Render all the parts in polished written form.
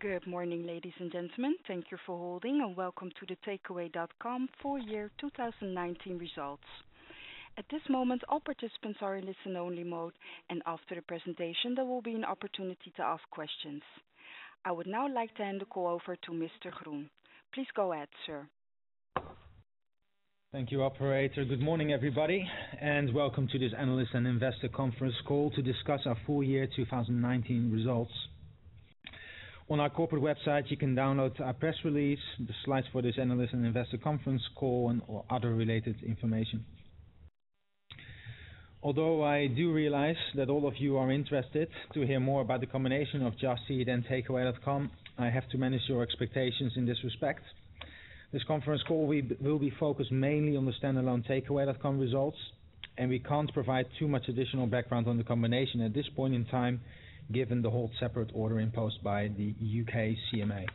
Good morning, ladies and gentlemen. Thank you for holding, and welcome to the Takeaway.com full year 2019 results. At this moment, all participants are in listen-only mode, and after the presentation, there will be an opportunity to ask questions. I would now like to hand the call over to Mr. Groen. Please go ahead, sir. Thank you, operator. Good morning, everybody, and welcome to this analyst and investor conference call to discuss our full year 2019 results. On our corporate website, you can download our press release, the slides for this analyst and investor conference call, and or other related information. Although I do realize that all of you are interested to hear more about the combination of Just Eat and Takeaway.com, I have to manage your expectations in this respect. This conference call will be focused mainly on the standalone Takeaway.com results, and we can't provide too much additional background on the combination at this point in time, given the hold separate order imposed by the UK CMA.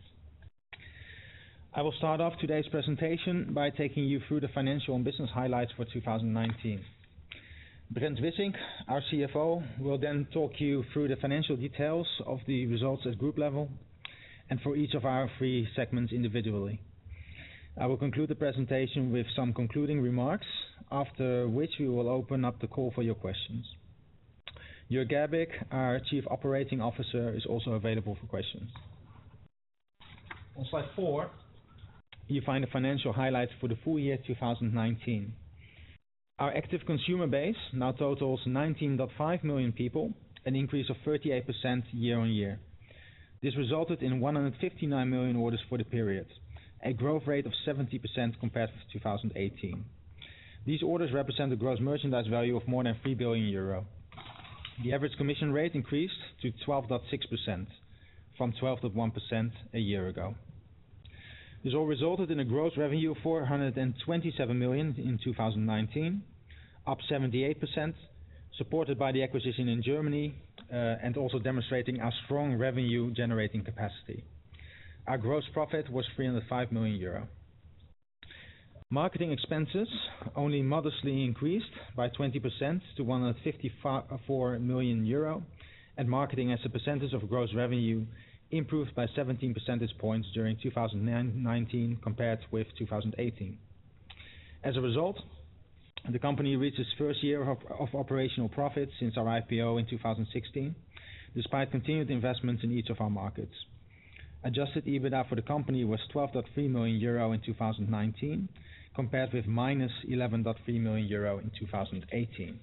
I will start off today's presentation by taking you through the financial and business highlights for 2019. Brent Wissink, our CFO, will then talk you through the financial details of the results at group level and for each of our three segments individually. I will conclude the presentation with some concluding remarks, after which we will open up the call for your questions. Jörg Gerbig, our Chief Operating Officer, is also available for questions. On slide 4, you find the financial highlights for the full year 2019. Our active consumer base now totals 19.5 million people, an increase of 38% year on year. This resulted in 159 million orders for the period, a growth rate of 70% compared with 2018. These orders represent a gross merchandise value of more than €3 billion. The average commission rate increased to 12.6% from 12.1% a year ago. This all resulted in a gross revenue of 427 million in 2019, up 78%, supported by the acquisition in Germany and also demonstrating our strong revenue generating capacity. Our gross profit was €305 million. Marketing expenses only modestly increased by 20% to €154 million, and marketing as a percentage of gross revenue improved by 17 percentage points during 2019 compared with 2018. As a result, the company reached its first year of operational profit since our IPO in 2016, despite continued investments in each of our markets. Adjusted EBITDA for the company was €12.3 million in 2019, compared with minus €11.3 million in 2018.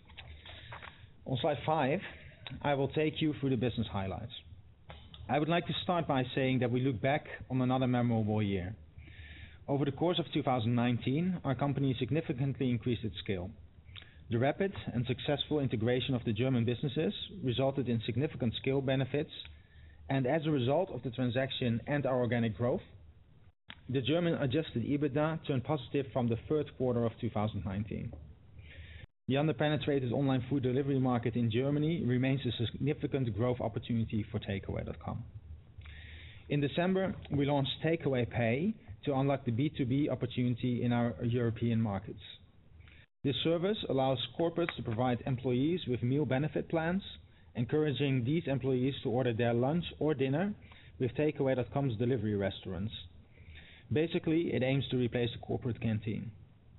On slide 5, I will take you through the business highlights. I would like to start by saying that we look back on another memorable year. Over the course of 2019, our company significantly increased its scale. The rapid and successful integration of the German businesses resulted in significant scale benefits, and as a result of the transaction and our organic growth, the German adjusted EBITDA turned positive from the third quarter of 2019. The underpenetrated online food delivery market in Germany remains a significant growth opportunity for Takeaway.com. In December, we launched Takeaway Pay to unlock the B2B opportunity in our European markets. This service allows corporates to provide employees with meal benefit plans, encouraging these employees to order their lunch or dinner with Takeaway.com's delivery restaurants. Basically, it aims to replace the corporate canteen.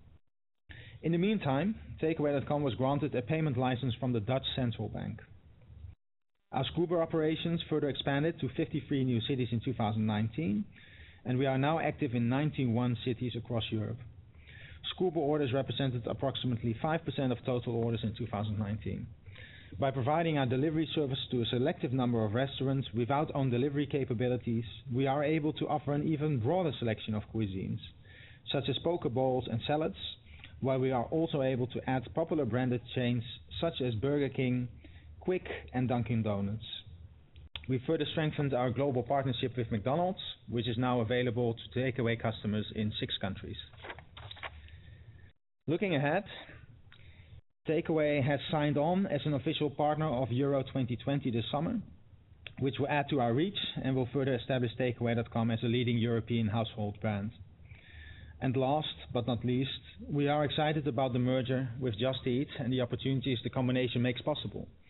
In the meantime, Takeaway.com was granted a payment license from the Dutch Central Bank. Our Scoober operations further expanded to 53 new cities in 2019, and we are now active in 91 cities across Europe. Scoober orders represented approximately 5% of total orders in 2019. By providing our delivery service to a selective number of restaurants without own delivery capabilities, we are able to offer an even broader selection of cuisines, such as poke bowls and salads, while we are also able to add popular branded chains such as Burger King, Quick and Dunkin' Donuts. We further strengthened our global partnership with McDonald's, which is now available to takeaway customers in 6 countries. Looking ahead, Takeaway has signed on as an official partner of Euro 2020 this summer, which will add to our reach and will further establish Takeaway.com as a leading European household brand. And last but not least, we are excited about the merger with Just Eat and the opportunities the combination makes possible.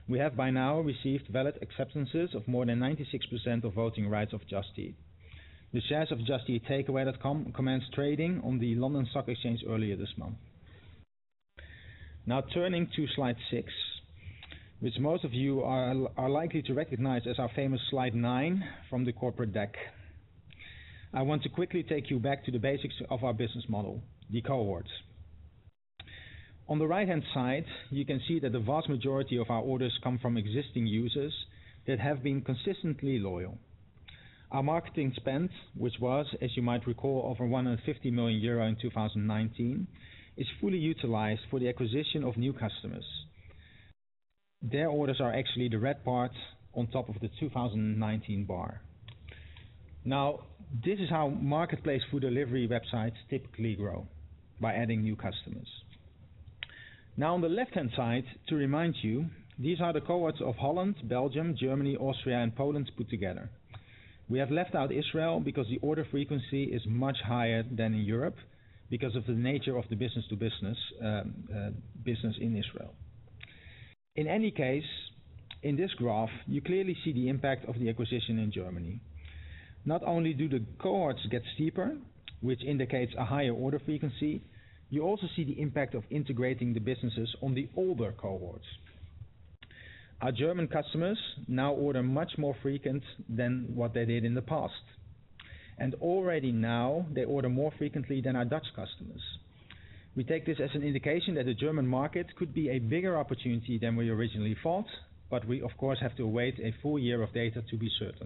we have by now received valid acceptances of more than 96% of voting rights of Just Eat. The shares of Just Eat Takeaway.com commenced trading on the London Stock Exchange earlier this month. Now turning to slide 6, which most of you are likely to recognize as our famous slide 9 from the corporate deck. I want to quickly take you back to the basics of our business model, the cohorts. On the right hand side, you can see that the vast majority of our orders come from existing users that have been consistently loyal. Our marketing spend, which was, as you might recall, over 150 million euro in 2019, is fully utilized for the acquisition of new customers. Their orders are actually the red part on top of the 2019 bar. Now, this is how marketplace food delivery websites typically grow, by adding new customers. Now on the left-hand side, to remind you, these are the cohorts of Holland, Belgium, Germany, Austria and Poland put together. We have left out Israel because the order frequency is much higher than in Europe because of the nature of the business-to-business business in Israel. In any case, in this graph, you clearly see the impact of the acquisition in Germany. Not only do the cohorts get steeper, which indicates a higher order frequency, you also see the impact of integrating the businesses on the older cohorts. Our German customers now order much more frequent than what they did in the past. And already now they order more frequently than our Dutch customers. We take this as an indication that the German market could be a bigger opportunity than we originally thought, but we of course have to await a full year of data to be certain.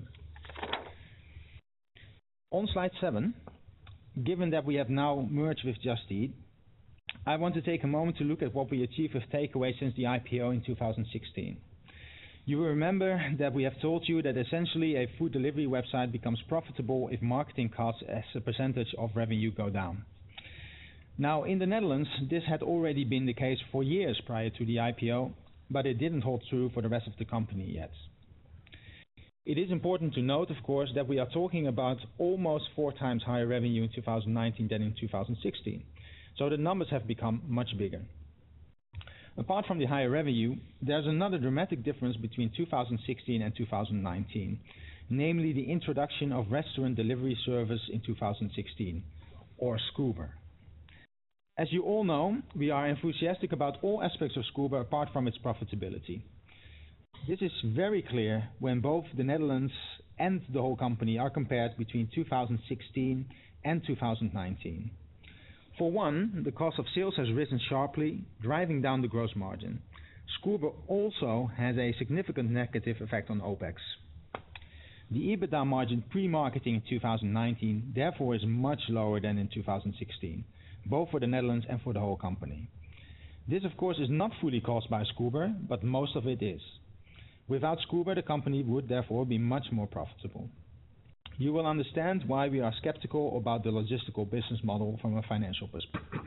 On slide 7, given that we have now merged with Just Eat, I want to take a moment to look at what we achieved with Takeaway since the IPO in 2016. You will remember that we have told you that essentially a food delivery website becomes profitable if marketing costs as a percentage of revenue go down. Now in the Netherlands, this had already been the case for years prior to the IPO, but it didn't hold true for the rest of the company yet. It is important to note, of course, that we are talking about almost 4 times higher revenue in 2019 than in 2016. So the numbers have become much bigger. Apart from the higher revenue, there's another dramatic difference between 2016 and 2019, namely the introduction of restaurant delivery service in 2016, or Scoober. As you all know, we are enthusiastic about all aspects of Scoober apart from its profitability. This is very clear when both the Netherlands and the whole company are compared between 2016 and 2019. For one, the cost of sales has risen sharply, driving down the gross margin. Scoober also has a significant negative effect on OPEX. The EBITDA margin pre-marketing in 2019 therefore is much lower than in 2016, both for the Netherlands and for the whole company. This of course is not fully caused by Scoober, but most of it is. Without Scoober, the company would therefore be much more profitable. You will understand why we are skeptical about the logistical business model from a financial perspective.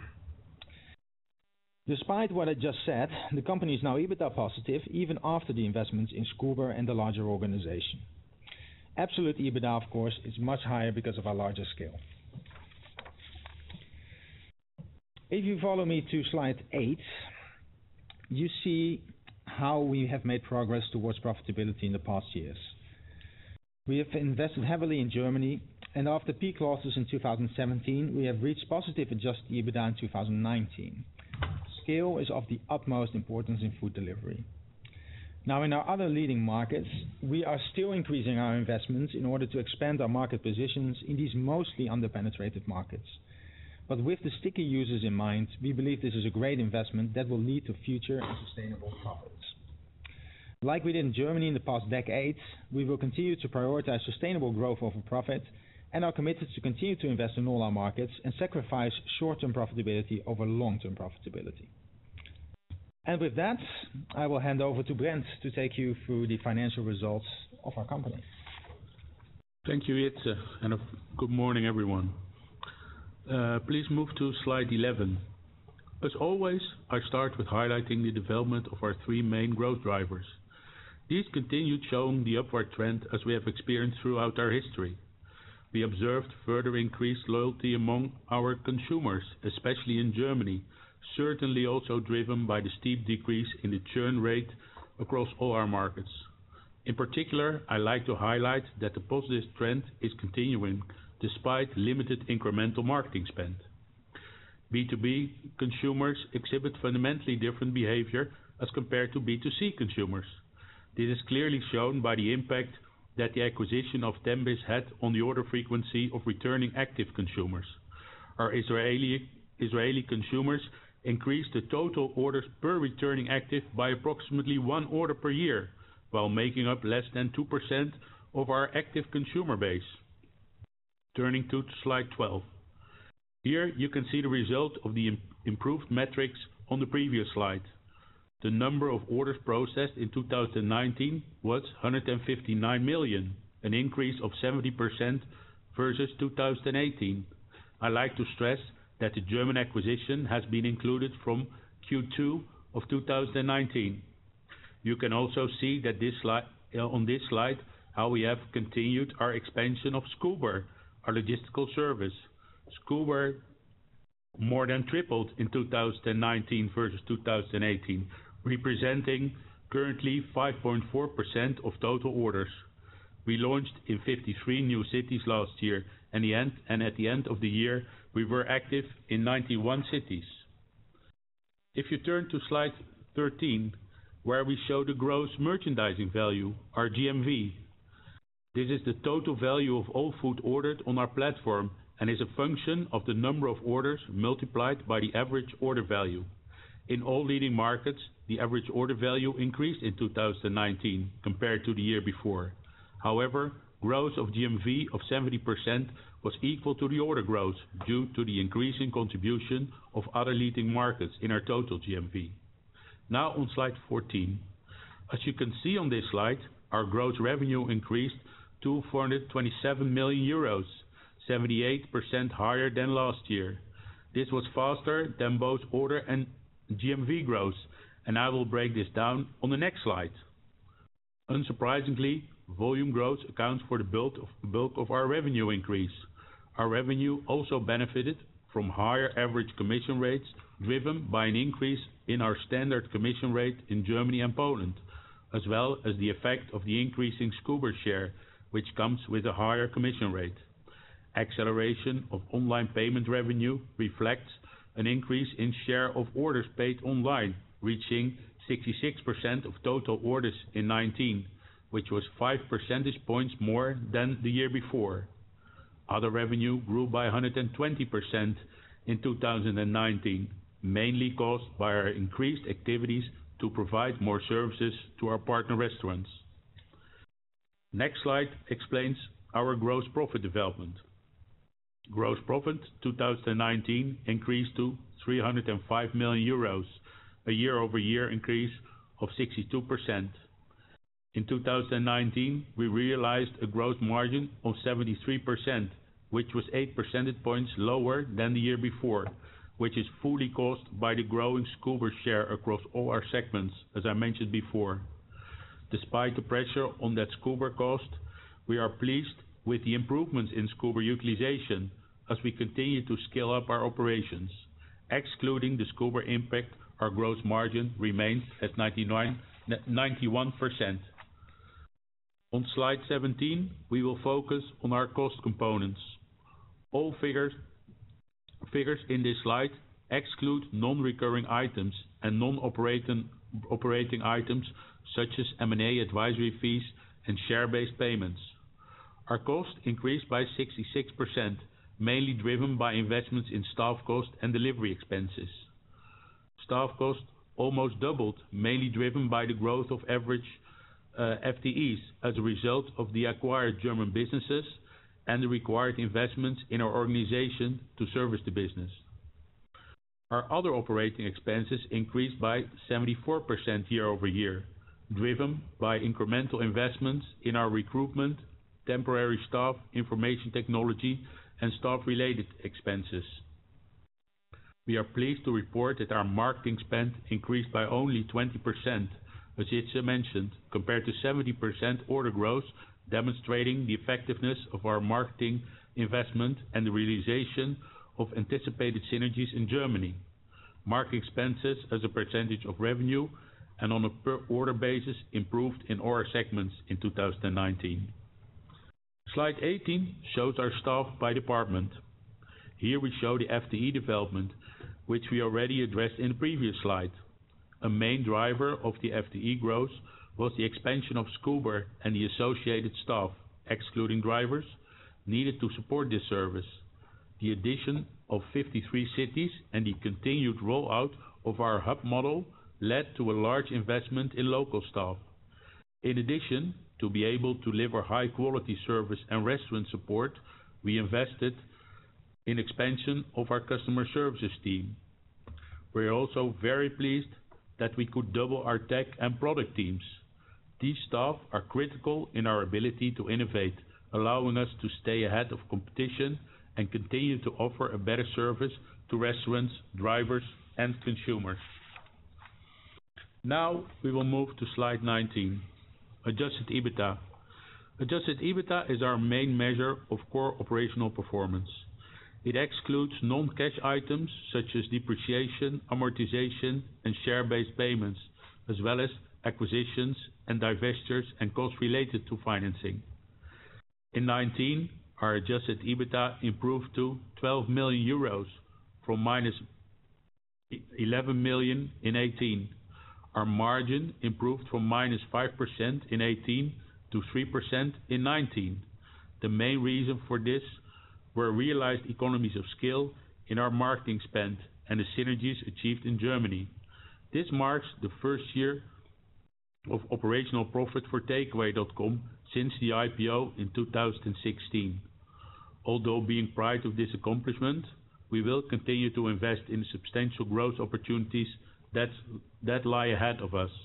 Despite what I just said, the company is now EBITDA positive even after the investments in Scoober and the larger organization. Absolute EBITDA, of course, is much higher because of our larger scale. If you follow me to slide 8, you see how we have made progress towards profitability in the past years. We have invested heavily in Germany, and after peak losses in 2017, we have reached positive adjusted EBITDA in 2019. Scale is of the utmost importance in food delivery. Now in our other leading markets, we are still increasing our investments in order to expand our market positions in these mostly underpenetrated markets. But with the sticky users in mind, we believe this is a great investment that will lead to future and sustainable profits. Like we did in Germany in the past decades, we will continue to prioritize sustainable growth over profit and are committed to continue to invest in all our markets and sacrifice short-term profitability over long-term profitability. And with that, I will hand over to Brent to take you through the financial results of our company. Thank you, Jitse, and good morning, everyone. Please move to slide 11. As always, I start with highlighting the development of our 3 main growth drivers. These continued showing the upward trend as we have experienced throughout our history. We observed further increased loyalty among our consumers, especially in Germany, certainly also driven by the steep decrease in the churn rate across all our markets. In particular, I like to highlight that the positive trend is continuing despite limited incremental marketing spend. B2B consumers exhibit fundamentally different behavior as compared to B2C consumers. This is clearly shown by the impact that the acquisition of Tembis had on the order frequency of returning active consumers. Our Israeli consumers increased the total orders per returning active by approximately 1 order per year, while making up less than 2% of our active consumer base. Turning to slide 12. Here you can see the result of the improved metrics on the previous slide. The number of orders processed in 2019 was 159 million, an increase of 70% versus 2018. I like to stress that the German acquisition has been included from Q2 of 2019. You can also see that on this slide how we have continued our expansion of Scoober, our logistical service. Scoober more than tripled in 2019 versus 2018, representing currently 5.4% of total orders. We launched in 53 new cities last year, and at the end of the year we were active in 91 cities. If you turn to slide 13, where we show the gross merchandising value, our GMV. This is the total value of all food ordered on our platform and is a function of the number of orders multiplied by the average order value. In all leading markets, the average order value increased in 2019 compared to the year before. However, growth of GMV of 70% was equal to the order growth due to the increasing contribution of other leading markets in our total GMV. Now on slide 14. As you can see on this slide, our gross revenue increased to 427 million euros, 78% higher than last year. This was faster than both order and GMV growth, and I will break this down on the next slide. Unsurprisingly, volume growth accounts for the bulk of our revenue increase. Our revenue also benefited from higher average commission rates, driven by an increase in our standard commission rate in Germany and Poland, as well as the effect of the increasing Scoober share, which comes with a higher commission rate. Acceleration of online payment revenue reflects an increase in share of orders paid online, reaching 66% of total orders in 2019, which was 5 percentage points more than the year before. Other revenue grew by 120% in 2019, mainly caused by our increased activities to provide more services to our partner restaurants. Next slide explains our gross profit development. Gross profit 2019 increased to 305 million euros, a year-over-year increase of 62%. In 2019, we realized a gross margin of 73%, which was 8 percentage points lower than the year before, which is fully caused by the growing Scoober share across all our segments, as I mentioned before. Despite the pressure on that Scoober cost, we are pleased with the improvements in Scoober utilization as we continue to scale up our operations. Excluding the Scoober impact, our gross margin remains at 91%. On slide 17, we will focus on our cost components. All figures in this slide exclude non-recurring items and non-operating items such as M&A advisory fees and share-based payments. Our cost increased by 66%, mainly driven by investments in staff cost and delivery expenses. Staff cost almost doubled, mainly driven by the growth of average FTEs as a result of the acquired German businesses and the required investments in our organization to service the business. Our other operating expenses increased by 74% year over year, driven by incremental investments in our recruitment, temporary staff, information technology, and staff-related expenses. We are pleased to report that our marketing spend increased by only 20%, as Jitse mentioned, compared to 70% order growth, demonstrating the effectiveness of our marketing investment and the realization of anticipated synergies in Germany. Marketing expenses as a percentage of revenue and on a per order basis improved in all our segments in 2019. Slide 18 shows our staff by department. Here we show the FTE development, which we already addressed in the previous slide. A main driver of the FTE growth was the expansion of Scoober and the associated staff, excluding drivers, needed to support this service. The addition of 53 cities and the continued rollout of our hub model led to a large investment in local staff. In addition, to be able to deliver high quality service and restaurant support, we invested in expansion of our customer services team. We are also very pleased that we could double our tech and product teams. These staff are critical in our ability to innovate, allowing us to stay ahead of competition and continue to offer a better service to restaurants, drivers, and consumers. Now we will move to slide 19, Adjusted EBITDA. Adjusted EBITDA is our main measure of core operational performance. It excludes non-cash items such as depreciation, amortization, and share-based payments, as well as acquisitions and divestitures and costs related to financing. In 2019, our Adjusted EBITDA improved to 12 million euros from minus 11 million in 2018. Our margin improved from minus 5% in 2018 to 3% in 2019. The main reason for this were realized economies of scale in our marketing spend and the synergies achieved in Germany. This marks the first year of operational profit for Takeaway.com since the IPO in 2016. Although being proud of this accomplishment, we will continue to invest in substantial growth opportunities that lie ahead of us.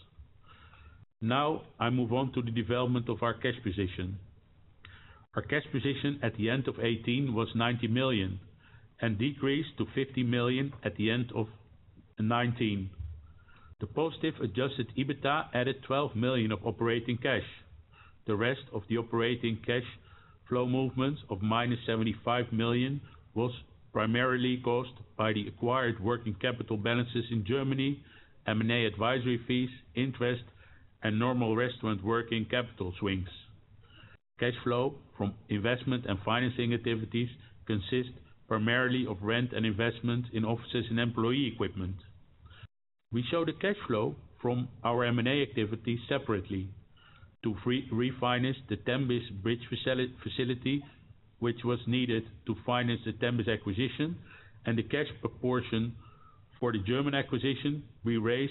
Now I move on to the development of our cash position. Our cash position at the end of 2018 was 90 million and decreased to 50 million at the end of 2019. The positive Adjusted EBITDA added 12 million of operating cash. The rest of the operating cash flow movements of minus 75 million was primarily caused by the acquired working capital balances in Germany, M&A advisory fees, interest, and normal restaurant working capital swings. Cash flow from investment and financing activities consist primarily of rent and investment in offices and employee equipment. We show the cash flow from our M&A activities separately to refinance the Tembis bridge facility, which was needed to finance the Tembis acquisition, and the cash proportion for the German acquisition. We raised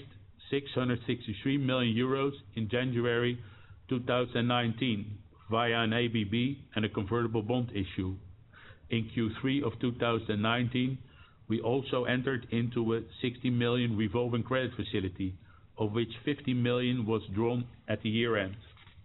663 million euros in January 2019 via an ABB and a convertible bond issue. In Q3 of 2019, we also entered into a 60 million revolving credit facility, of which 50 million was drawn at the year end.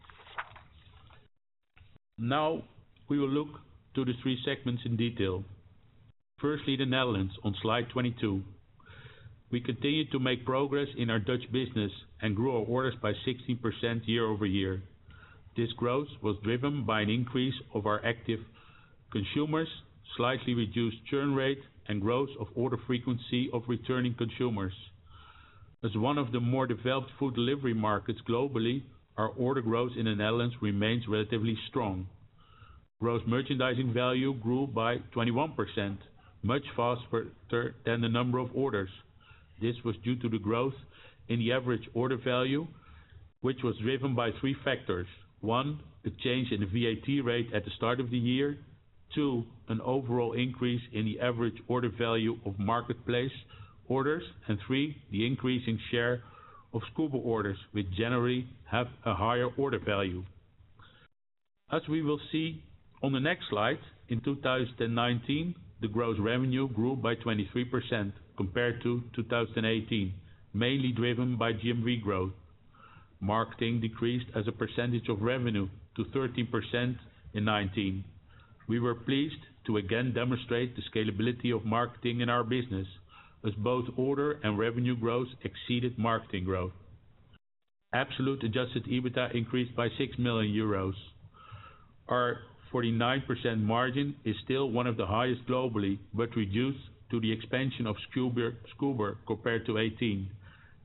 Now we will look to the three segments in detail. Firstly, the Netherlands on slide 22. We continued to make progress in our Dutch business and grew our orders by 16% year over year. This growth was driven by an increase of our active consumers, slightly reduced churn rate, and growth of order frequency of returning consumers. As one of the more developed food delivery markets globally, our order growth in the Netherlands remains relatively strong. Gross merchandising value grew by 21%, much faster than the number of orders. This was due to the growth in the average order value, which was driven by three factors. 1, a change in the VAT rate at the start of the year. 2, an overall increase in the average order value of marketplace orders. And 3, the increasing share of Scoober orders, which generally have a higher order value. As we will see on the next slide, in 2019, the gross revenue grew by 23% compared to 2018, mainly driven by GMV growth. Marketing decreased as a percentage of revenue to 13% in 2019. We were pleased to again demonstrate the scalability of marketing in our business, as both order and revenue growth exceeded marketing growth. Absolute Adjusted EBITDA increased by 6 million euros. Our 49% margin is still one of the highest globally, but reduced to the expansion of Scoober compared to 2018.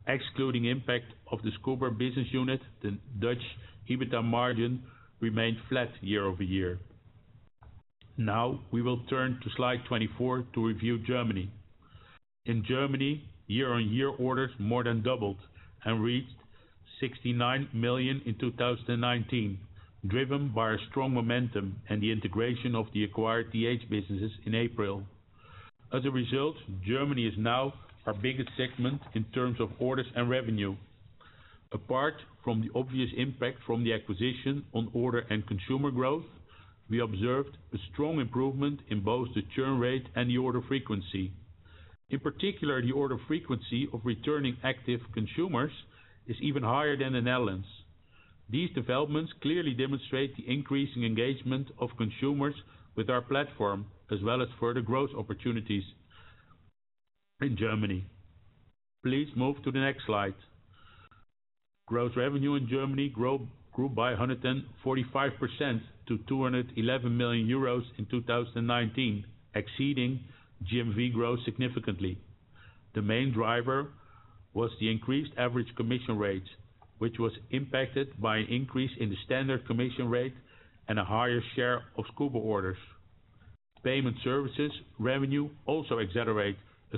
Excluding impact of the Scoober business unit, the Dutch EBITDA margin remained flat year-over-year. Now we will turn to slide 24 to review Germany. In Germany, year-on-year orders more than doubled and reached 69 million in 2019, driven by a strong momentum and the integration of the acquired DH businesses in April. As a result, Germany is now our biggest segment in terms of orders and revenue. Apart from the obvious impact from the acquisition on order and consumer growth, we observed a strong improvement in both the churn rate and the order frequency. In particular, the order frequency of returning active consumers is even higher than the Netherlands. These developments clearly demonstrate the increasing engagement of consumers with our platform, as well as further growth opportunities in Germany. Please move to the next slide. Gross revenue in Germany grew by 145% to 211 million euros in 2019, exceeding GMV growth significantly. The main driver was the increased average commission rate, which was impacted by an increase in the standard commission rate and a higher share of Scoober orders. Payment services revenue also accelerated as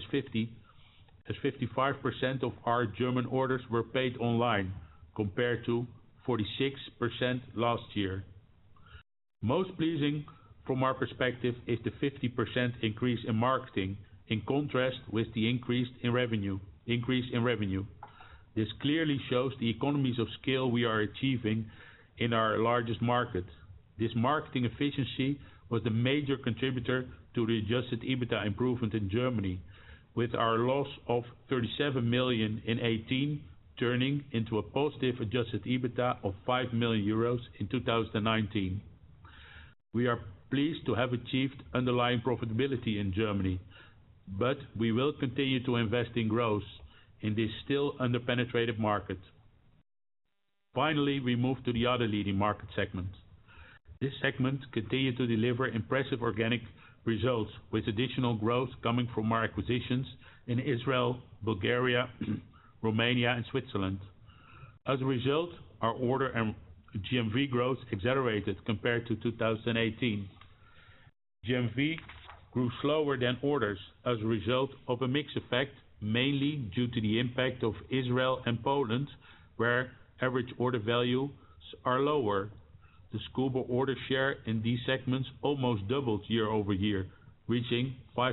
55% of our German orders were paid online, compared to 46% last year. Most pleasing from our perspective is the 50% increase in marketing, in contrast with the increase in revenue. This clearly shows the economies of scale we are achieving in our largest market. This marketing efficiency was the major contributor to the adjusted EBITDA improvement in Germany, with our loss of 37 million in 2018 turning into a positive adjusted EBITDA of 5 million euros in 2019. We are pleased to have achieved underlying profitability in Germany, but we will continue to invest in growth in this still under-penetrated market. Finally, we move to the other leading market segment. This segment continued to deliver impressive organic results, with additional growth coming from our acquisitions in Israel, Bulgaria, Romania and Switzerland. As a result, our order and GMV growth accelerated compared to 2018. GMV grew slower than orders as a result of a mix effect, mainly due to the impact of Israel and Poland, where average order values are lower. The Scoober order share in these segments almost doubled year-over-year, reaching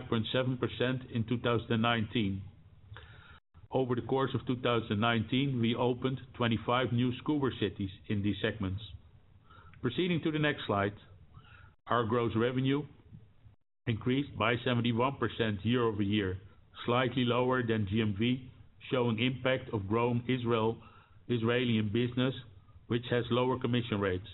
5.7% in 2019. Over the course of 2019, we opened 25 new Scoober cities in these segments. Proceeding to the next slide, our gross revenue increased by 71% year-over-year, slightly lower than GMV, showing impact of growing Israeli business, which has lower commission rates.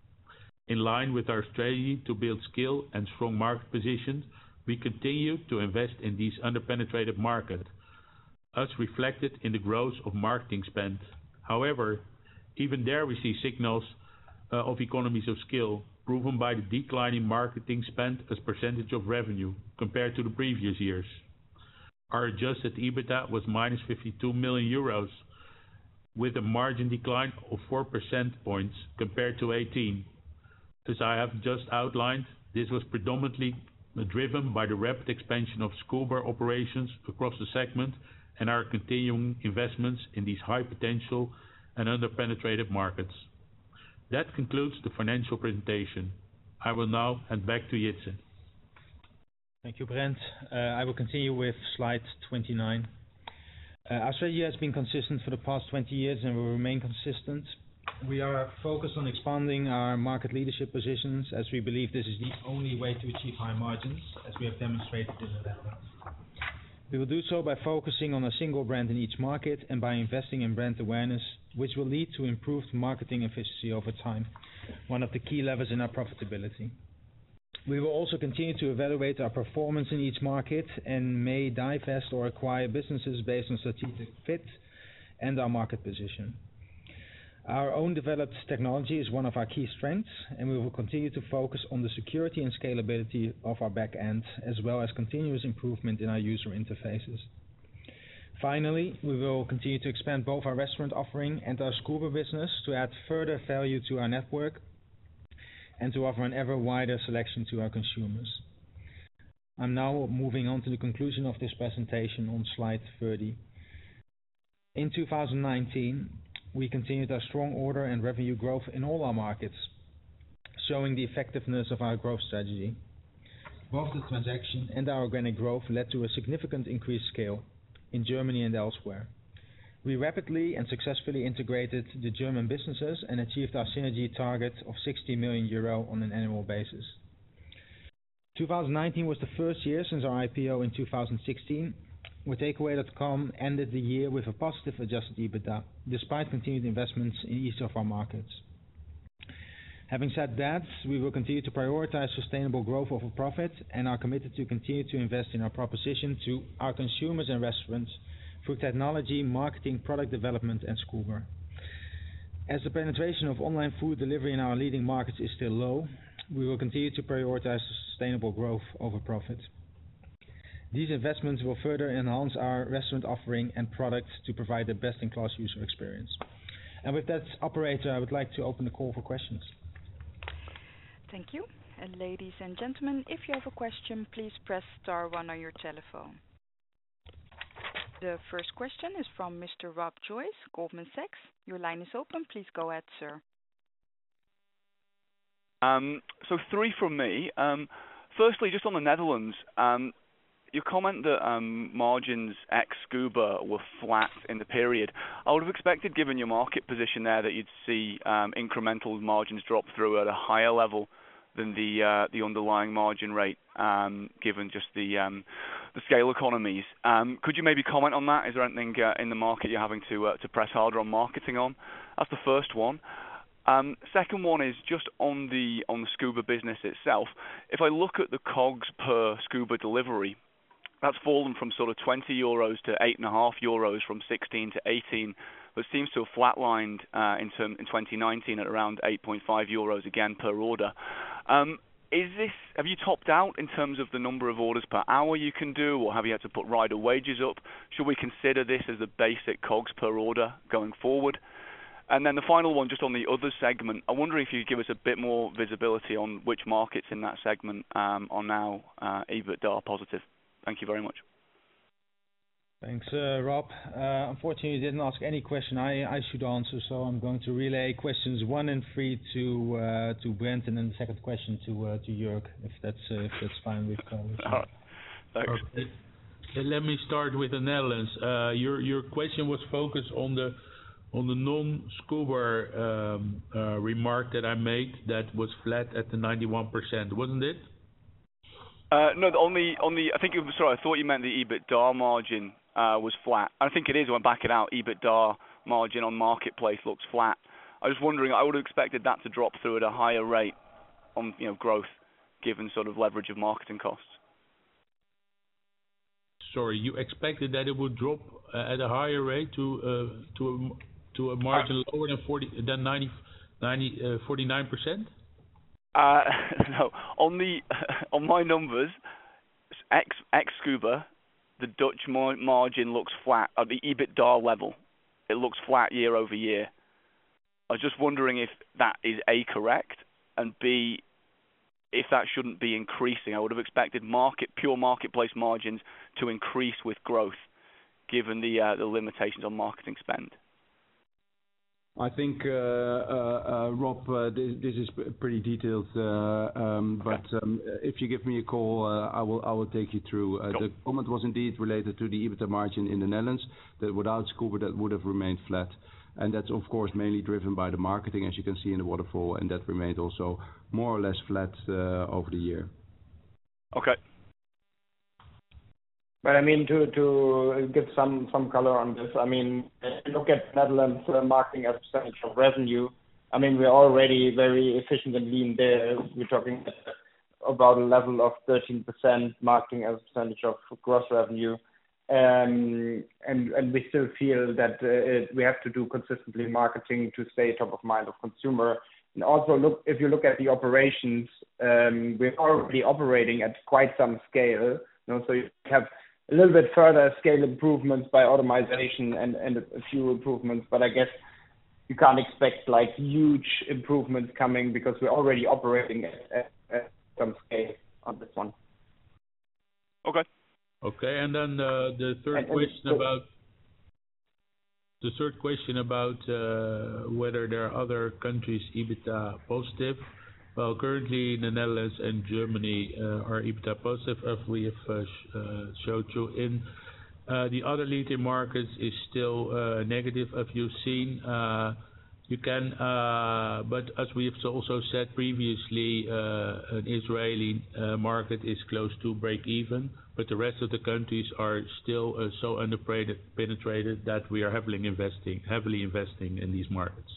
In line with our strategy to build skill and strong market positions, we continue to invest in these under-penetrated markets, as reflected in the growth of marketing spend. However, even there we see signals of economies of scale, proven by the decline in marketing spend as percentage of revenue compared to the previous years. Our adjusted EBITDA was minus 52 million euros, with a margin decline of 4 percentage points compared to 2018. As I have just outlined, this was predominantly driven by the rapid expansion of Scoober operations across the segment and our continuing investments in these high potential and under-penetrated markets. That concludes the financial presentation. I will now hand back to Jitse. Thank you, Brent. I will continue with slide 29. Our strategy has been consistent for the past 20 years and will remain consistent. We are focused on expanding our market leadership positions, as we believe this is the only way to achieve high margins, as we have demonstrated in the Netherlands. We will do so by focusing on a single brand in each market and by investing in brand awareness, which will lead to improved marketing efficiency over time, one of the key levers in our profitability. We will also continue to evaluate our performance in each market and may divest or acquire businesses based on strategic fit and our market position. Our own developed technology is one of our key strengths, and we will continue to focus on the security and scalability of our back end, as well as continuous improvement in our user interfaces. Finally, we will continue to expand both our restaurant offering and our Scoober business to add further value to our network and to offer an ever wider selection to our consumers. I'm now moving on to the conclusion of this presentation on slide 30. In 2019, we continued our strong order and revenue growth in all our markets, showing the effectiveness of our growth strategy. Both the transaction and our organic growth led to a significant increased scale in Germany and elsewhere. We rapidly and successfully integrated the German businesses and achieved our synergy target of 60 million euro on an annual basis. 2019 was the first year since our IPO in 2016, where Takeaway.com ended the year with a positive adjusted EBITDA, despite continued investments in each of our markets. Having said that, we will continue to prioritize sustainable growth over profit and are committed to continue to invest in our proposition to our consumers and restaurants through technology, marketing, product development, and Scoober. As the penetration of online food delivery in our leading markets is still low, we will continue to prioritize sustainable growth over profit. These investments will further enhance our restaurant offering and products to provide the best-in-class user experience. And with that, operator, I would like to open the call for questions. Thank you. And ladies and gentlemen, if you have a question, please press star 1 on your telephone. The first question is from Mr. Rob Joyce, Goldman Sachs. Your line is open. Please go ahead, sir. So 3 from me. Firstly, just on the Netherlands, your comment that margins ex Scoober were flat in the period. I would have expected, given your market position there, that you'd see incremental margins drop through at a higher level than the underlying margin rate, given just the scale economies. Could you maybe comment on that? Is there anything in the market you're having to press harder on marketing on? That's the first one. Second one is just on the Scoober business itself. If I look at the COGS per Scoober delivery, that's fallen from sort of 20 euros to 8.5 euros from 16 to 18, but seems to have flatlined in 2019 at around 8.5 euros again per order. Have you topped out in terms of the number of orders per hour you can do, or have you had to put rider wages up? Should we consider this as the basic COGS per order going forward? And then the final one, just on the other segment, I wonder if you could give us a bit more visibility on which markets in that segment are now EBITDA positive. Thank you very much. Thanks, Rob. Unfortunately, you didn't ask any question I should answer, so I'm going to relay questions 1 and 3 to Brent, and then the second question to Jörg, if that's fine with you. Thanks. Okay. Let me start with the Netherlands. Your question was focused on the non-Scoober remark that I made that was flat at the 91%, wasn't it? No, I thought you meant the EBITDA margin was flat. I think it is. When I back it out, EBITDA margin on marketplace looks flat. I was wondering, I would have expected that to drop through at a higher rate on growth, given sort of leverage of marketing costs. Sorry, you expected that it would drop at a higher rate to a margin lower than 49%? No, on my numbers, ex Scoober, the Dutch margin looks flat at the EBITDA level. It looks flat year over year. I was just wondering if that is A, correct, and B, if that shouldn't be increasing. I would have expected pure marketplace margins to increase with growth, given the limitations on marketing spend. I think, Rob, this is pretty detailed, but if you give me a call, I will take you through. The comment was indeed related to the EBITDA margin in the Netherlands, that without Scoober that would have remained flat. And that's, of course, mainly driven by the marketing, as you can see in the waterfall, and that remained also more or less flat over the year. Okay. But I mean, to give some color on this, I mean, if you look at Netherlands marketing as a percentage of revenue, I mean, we're already very efficient and lean there. We're talking about a level of 13% marketing as a percentage of gross revenue. And we still feel that we have to do consistently marketing to stay top of mind of consumer. And also, if you look at the operations, we're already operating at quite some scale. So you have a little bit further scale improvements by automation and a few improvements. But I guess you can't expect like huge improvements coming because we're already operating at some scale on this one. Okay. Okay, and then the third question about whether there are other countries EBITDA positive. Well, currently the Netherlands and Germany are EBITDA positive, as we have showed you. In the other leading markets is still negative, as you've seen. You can, but as we have also said previously, an Israeli market is close to break even, but the rest of the countries are still so underpenetrated that we are heavily investing in these markets.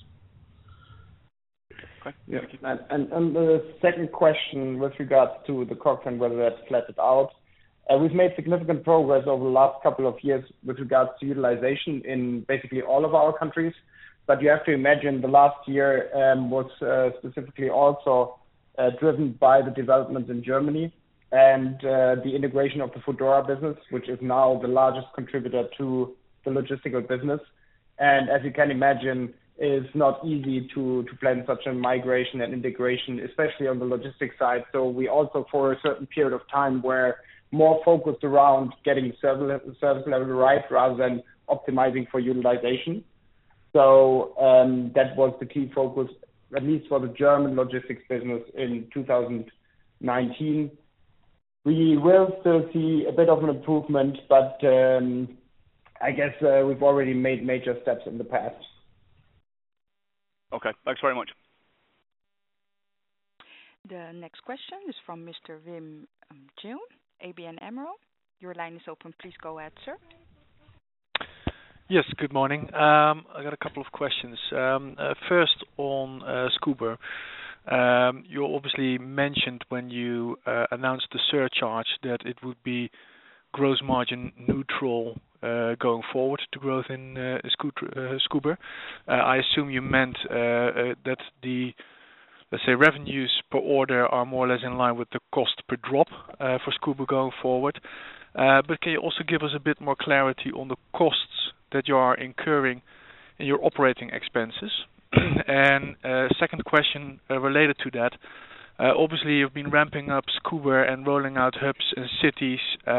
Okay. Yeah. And the second question with regards to the COGS and whether that's flattened out. We've made significant progress over the last couple of years with regards to utilization in basically all of our countries. But you have to imagine the last year was specifically also driven by the developments in Germany and the integration of the Foodora business, which is now the largest contributor to the logistical business. And as you can imagine, it's not easy to plan such a migration and integration, especially on the logistics side. So we also, for a certain period of time, were more focused around getting service level right rather than optimizing for utilization. So that was the key focus, at least for the German logistics business in 2019. We will still see a bit of an improvement, but I guess we've already made major steps in the past. Okay, thanks very much. The next question is from Mr. Wim Gille, ABN AMRO. Your line is open. Please go ahead, sir. Yes, good morning. I got a couple of questions. First on Scoober. You obviously mentioned when you announced the surcharge that it would be gross margin neutral going forward to growth in Scoober. I assume you meant that the, let's say, revenues per order are more or less in line with the cost per drop for Scoober going forward. But can you also give us a bit more clarity on the costs that you are incurring in your operating expenses? And second question related to that, obviously you've been ramping up Scoober and rolling out hubs and cities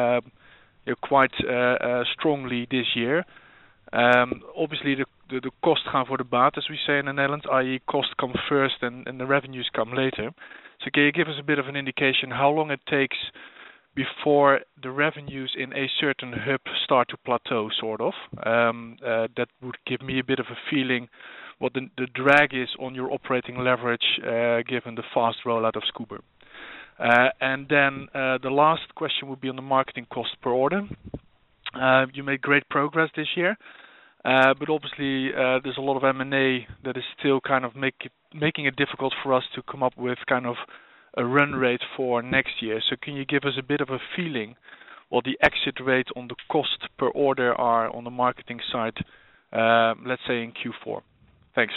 quite strongly this year. Obviously the costs gaan voor de baat, as we say in the Netherlands, i.e. costs come first and the revenues come later. So can you give us a bit of an indication how long it takes before the revenues in a certain hub start to plateau, sort of? That would give me a bit of a feeling what the drag is on your operating leverage given the fast rollout of Scoober. And then the last question would be on the marketing cost per order. You made great progress this year, but obviously there's a lot of M&A that is still kind of making it difficult for us to come up with kind of a run rate for next year. So can you give us a bit of a feeling what the exit rate on the cost per order are on the marketing side, let's say in Q4? Thanks.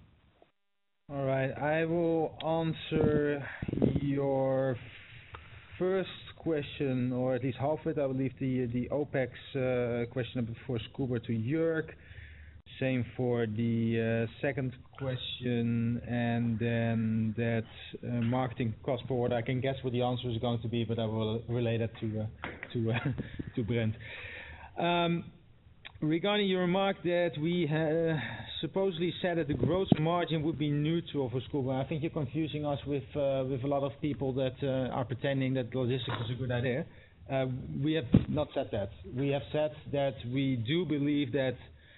All right, I will answer your first question, or at least half of it. I will leave the OPEX question before Scoober to Jörg. Same for the second question, and then that marketing cost per order. I can guess what the answer is going to be, but I will relate it to Brent. Regarding your remark that we supposedly said that the gross margin would be neutral for Scoober, I think you're confusing us with a lot of people that are pretending that logistics is a good idea. We have not said that. We have said that we do believe that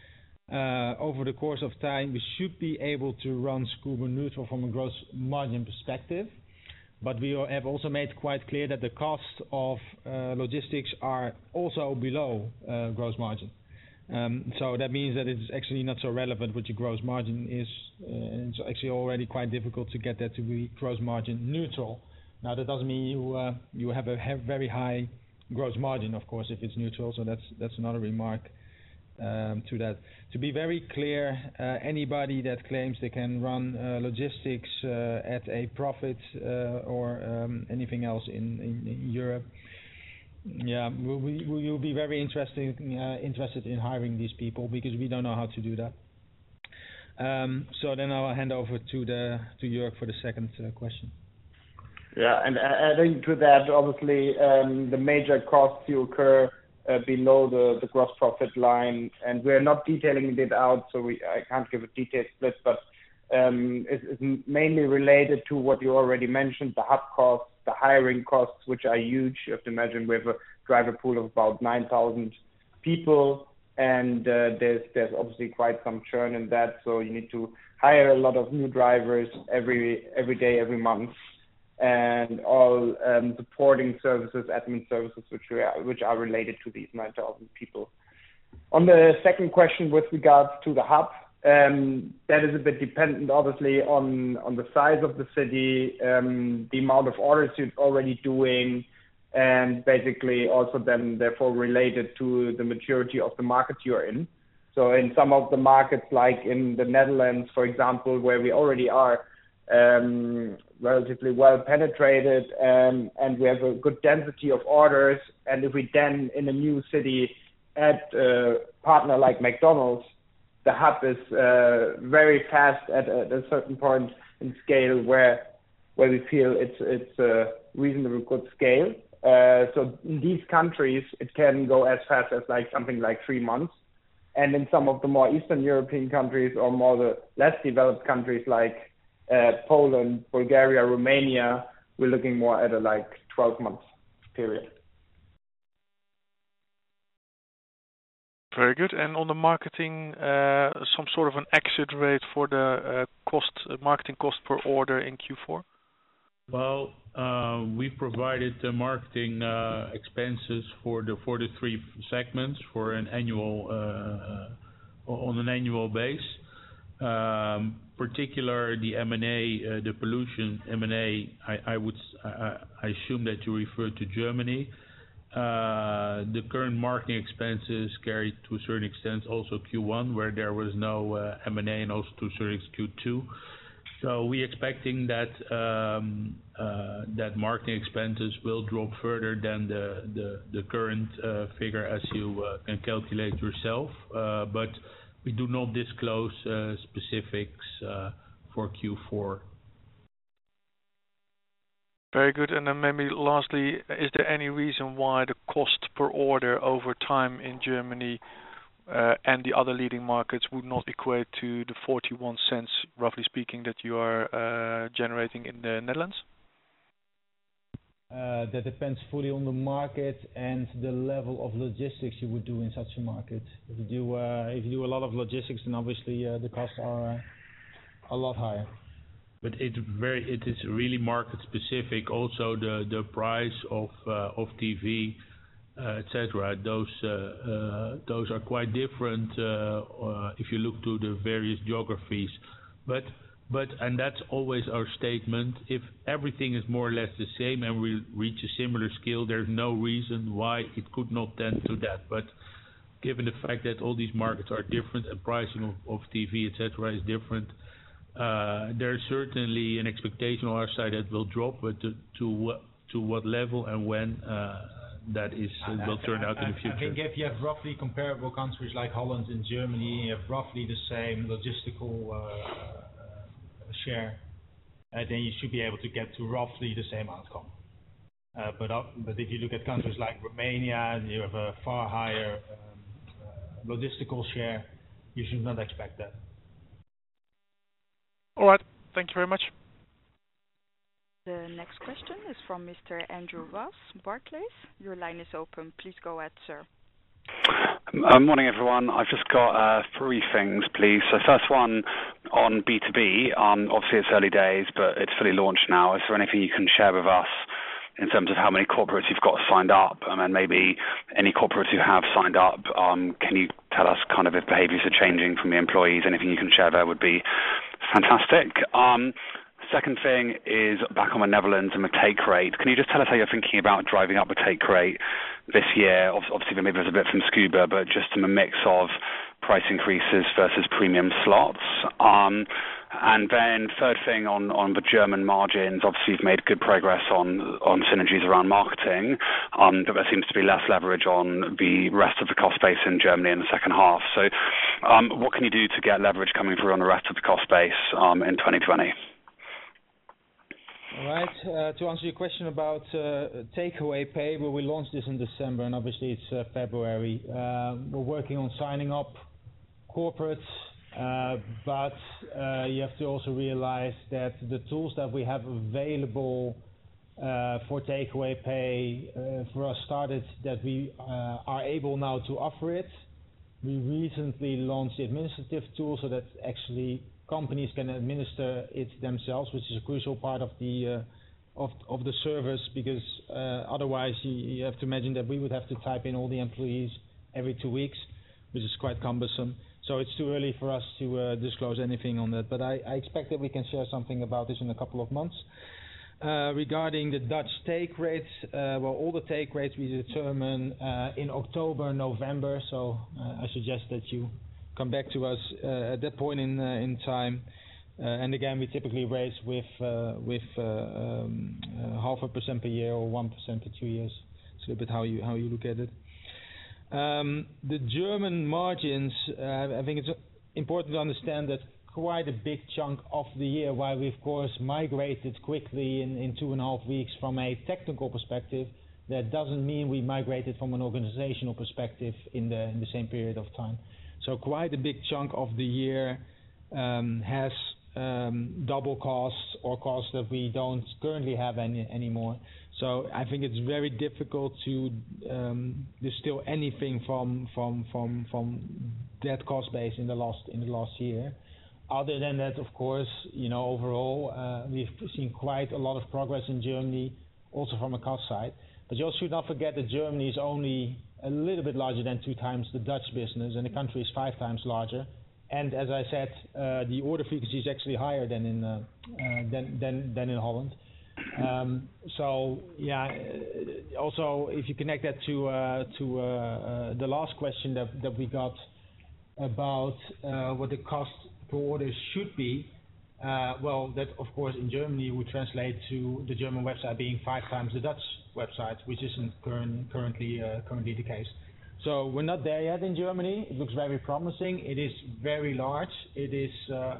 over the course of time we should be able to run Scoober neutral from a gross margin perspective. But we have also made quite clear that the cost of logistics are also below gross margin. So that means that it's actually not so relevant what your gross margin is. It's actually already quite difficult to get that to be gross margin neutral. Now that doesn't mean you have a very high gross margin, of course, if it's neutral. So that's another remark to that. To be very clear, anybody that claims they can run logistics at a profit or anything else in Europe Yeah, we'll be very interested in hiring these people because we don't know how to do that. So then I'll hand over to Jörg for the second question. Yeah, and adding to that, obviously, the major costs you incur below the gross profit line, and we're not detailing it out, so I can't give a detailed split, but it's mainly related to what you already mentioned, the hub costs, the hiring costs, which are huge. You have to imagine we have a driver pool of about 9,000 people, and there's obviously quite some churn in that, so you need to hire a lot of new drivers every day, every month, and all supporting services, admin services, which are related to these 9,000 people. On the second question with regards to the hub, that is a bit dependent, obviously, on the size of the city, the amount of orders you're already doing, and basically also then therefore related to the maturity of the market you're in. So in some of the markets, like in the Netherlands, for example, where we already are relatively well penetrated, and we have a good density of orders, and if we then in a new city add a partner like McDonald's, the hub is very fast at a certain point in scale where we feel it's a reasonably good scale. So in these countries, it can go as fast as something like 3 months. And in some of the more Eastern European countries or more the less developed countries like Poland, Bulgaria, Romania, we're looking more at a 12 months period. Very good. And on the marketing, some sort of an exit rate for the marketing cost per order in Q4? Well, we provided the marketing expenses for the 3 segments for an annual on an annual base. Particular the M&A, the pollution M&A. I assume that you refer to Germany. The current marketing expenses carried to a certain extent also Q1, where there was no M&A, and also to a certain extent Q2. So we're expecting that that marketing expenses will drop further than the current figure, as you can calculate yourself. But we do not disclose specifics for Q4. Very good. And then maybe lastly, is there any reason why the cost per order over time in Germany and the other leading markets would not equate to the 41 cents, roughly speaking, that you are generating in the Netherlands? That depends fully on the market and the level of logistics you would do in such a market. If you do a lot of logistics, then obviously the costs are a lot higher. But it is really market specific. Also, the price of TV, etc. Those are quite different if you look to the various geographies. And that's always our statement. If everything is more or less the same and we reach a similar scale, there's no reason why it could not tend to that. But given the fact that all these markets are different and pricing of TV, etc. is different, there's certainly an expectation on our side that will drop, but to what level and when that will turn out in the future. I think if you have roughly comparable countries like Holland and Germany, you have roughly the same logistical share, then you should be able to get to roughly the same outcome. But if you look at countries like Romania, you have a far higher logistical share. You should not expect that. All right. Thank you very much. The next question is from Mr. Andrew Ross, Barclays. Your line is open. Please go ahead, sir. Morning, everyone. I've just got 3 things, please. So first one on B2B. Obviously, it's early days, but it's fully launched now. Is there anything you can share with us in terms of how many corporates you've got signed up, and maybe any corporates you have signed up? Can you tell us kind of if behaviours are changing from the employees? Anything you can share there would be fantastic. Second thing is back on the Netherlands and the take rate. Can you just tell us how you're thinking about driving up the take rate this year? Obviously, maybe there's a bit from Scoober, but just in the mix of price increases versus premium slots. And then third thing on the German margins, obviously you've made good progress on synergies around marketing, but there seems to be less leverage on the rest of the cost base in Germany in the second half. So what can you do to get leverage coming through on the rest of the cost base in 2020? All right. To answer your question about takeaway pay, well, we launched this in December, and obviously it's February. We're working on signing up corporates, but you have to also realize that the tools that we have available for takeaway pay for us started that we are able now to offer it. We recently launched the administrative tool so that actually companies can administer it themselves, which is a crucial part of the service, because otherwise you have to imagine that we would have to type in all the employees every 2 weeks, which is quite cumbersome. So it's too early for us to disclose anything on that, but I expect that we can share something about this in a couple of months. Regarding the Dutch take rates, well, all the take rates we determine in October, November, so I suggest that you come back to us at that point in time. And again, we typically raise with 0.5% per year or 1% per 2 years. It's a little bit how you look at it. The German margins, I think it's important to understand that quite a big chunk of the year, while we of course migrated quickly in 2.5 weeks from a technical perspective, that doesn't mean we migrated from an organizational perspective in the same period of time. So quite a big chunk of the year has double costs or costs that we don't currently have anymore. So I think it's very difficult to distill anything from that cost base in the last year. Other than that, of course, overall we've seen quite a lot of progress in Germany, also from a cost side. But you also should not forget that Germany is only a little bit larger than 2 times the Dutch business, and the country is 5 times larger. And as I said, the order frequency is actually higher than in Holland. So yeah. Also, if you connect that to the last question that we got about what the cost per order should be, well, that of course in Germany would translate to the German website being 5 times the Dutch website, which isn't currently the case. So we're not there yet in Germany. It looks very promising. It is very large. It is